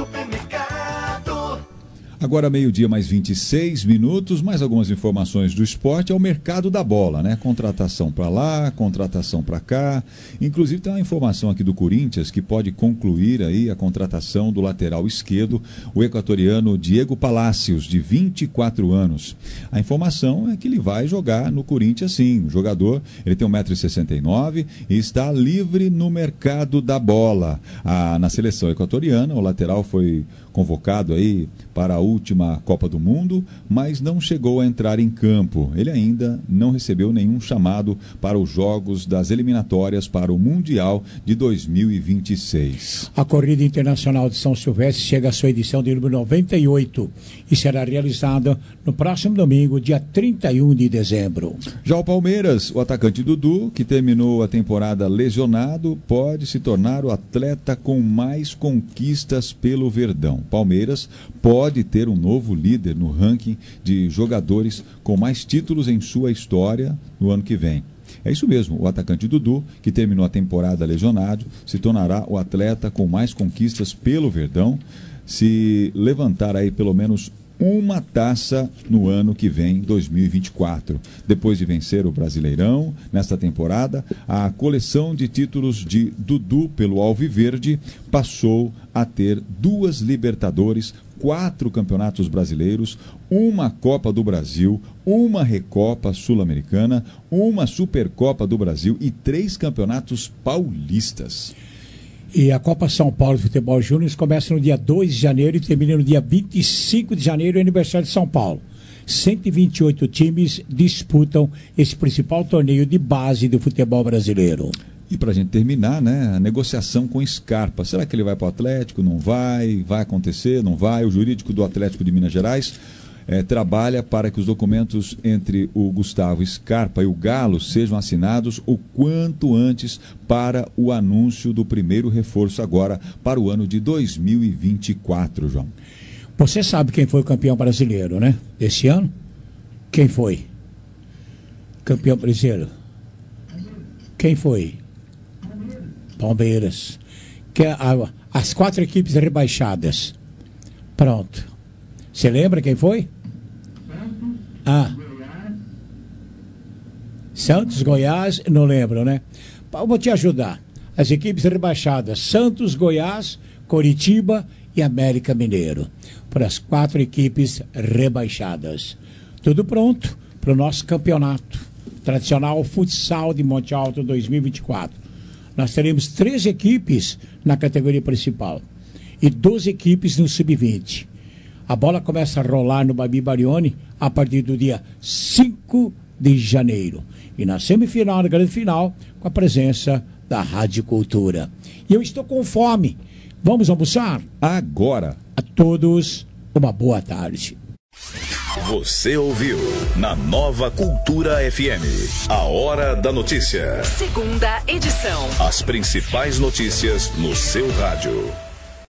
Supermercado. Agora meio-dia mais vinte e seis minutos, mais algumas informações do esporte, é o mercado da bola, né? Contratação para lá, contratação para cá. Inclusive tem uma informação aqui do Corinthians que pode concluir aí a contratação do lateral esquerdo, o equatoriano Diego Palacios, de vinte e quatro anos. A informação é que ele vai jogar no Corinthians sim. O jogador, ele tem um metro e sessenta e nove e está livre no mercado da bola. Ah, na seleção equatoriana, o lateral foi convocado aí para a última Copa do Mundo, mas não chegou a entrar em campo. Ele ainda não recebeu nenhum chamado para os jogos das eliminatórias para o Mundial de dois mil e vinte e seis. A Corrida Internacional de São Silvestre chega à sua edição de número noventa e oito e será realizada no próximo domingo, dia trinta e um de dezembro. Já o Palmeiras, o atacante Dudu, que terminou a temporada lesionado, pode se tornar o atleta com mais conquistas pelo Verdão. Palmeiras pode ter um novo líder no ranking de jogadores com mais títulos em sua história no ano que vem. É isso mesmo, o atacante Dudu, que terminou a temporada lesionado, se tornará o atleta com mais conquistas pelo Verdão, se levantar aí pelo menos uma taça no ano que vem, dois mil e vinte e quatro. Depois de vencer o Brasileirão, nesta temporada, a coleção de títulos de Dudu pelo Alviverde passou a ter duas Libertadores, quatro campeonatos brasileiros, uma Copa do Brasil, uma Recopa Sul-Americana, uma Supercopa do Brasil e três campeonatos paulistas. E a Copa São Paulo de Futebol Júnior começa no dia dois de janeiro e termina no dia vinte e cinco de janeiro, aniversário de São Paulo. cento e vinte e oito times disputam esse principal torneio de base do futebol brasileiro. E para a gente terminar, né, a negociação com Scarpa. Será que ele vai para o Atlético? Não vai? Vai acontecer? Não vai? O jurídico do Atlético de Minas Gerais é, trabalha para que os documentos entre o Gustavo Scarpa e o Galo sejam assinados o quanto antes para o anúncio do primeiro reforço agora para o ano de dois mil e vinte e quatro, João. Você sabe quem foi o campeão brasileiro, né? Esse ano? Quem foi? Campeão brasileiro? Quem foi? Palmeiras. Que, a, as quatro equipes rebaixadas. Pronto. Você lembra quem foi? Ah. Santos, Goiás, não lembro, né? Eu vou te ajudar. As equipes rebaixadas: Santos, Goiás, Coritiba e América Mineiro. Para as quatro equipes rebaixadas. Tudo pronto para o nosso campeonato tradicional futsal de Monte Alto dois mil e vinte e quatro. Nós teremos três equipes na categoria principal e doze equipes no sub vinte. A bola começa a rolar no Babi Barione a partir do dia cinco de janeiro. E na semifinal, na grande final, com a presença da Rádio Cultura. E eu estou com fome. Vamos almoçar? Agora. A todos, uma boa tarde. Você ouviu na Nova Cultura F M, a Hora da Notícia. Segunda edição. As principais notícias no seu rádio.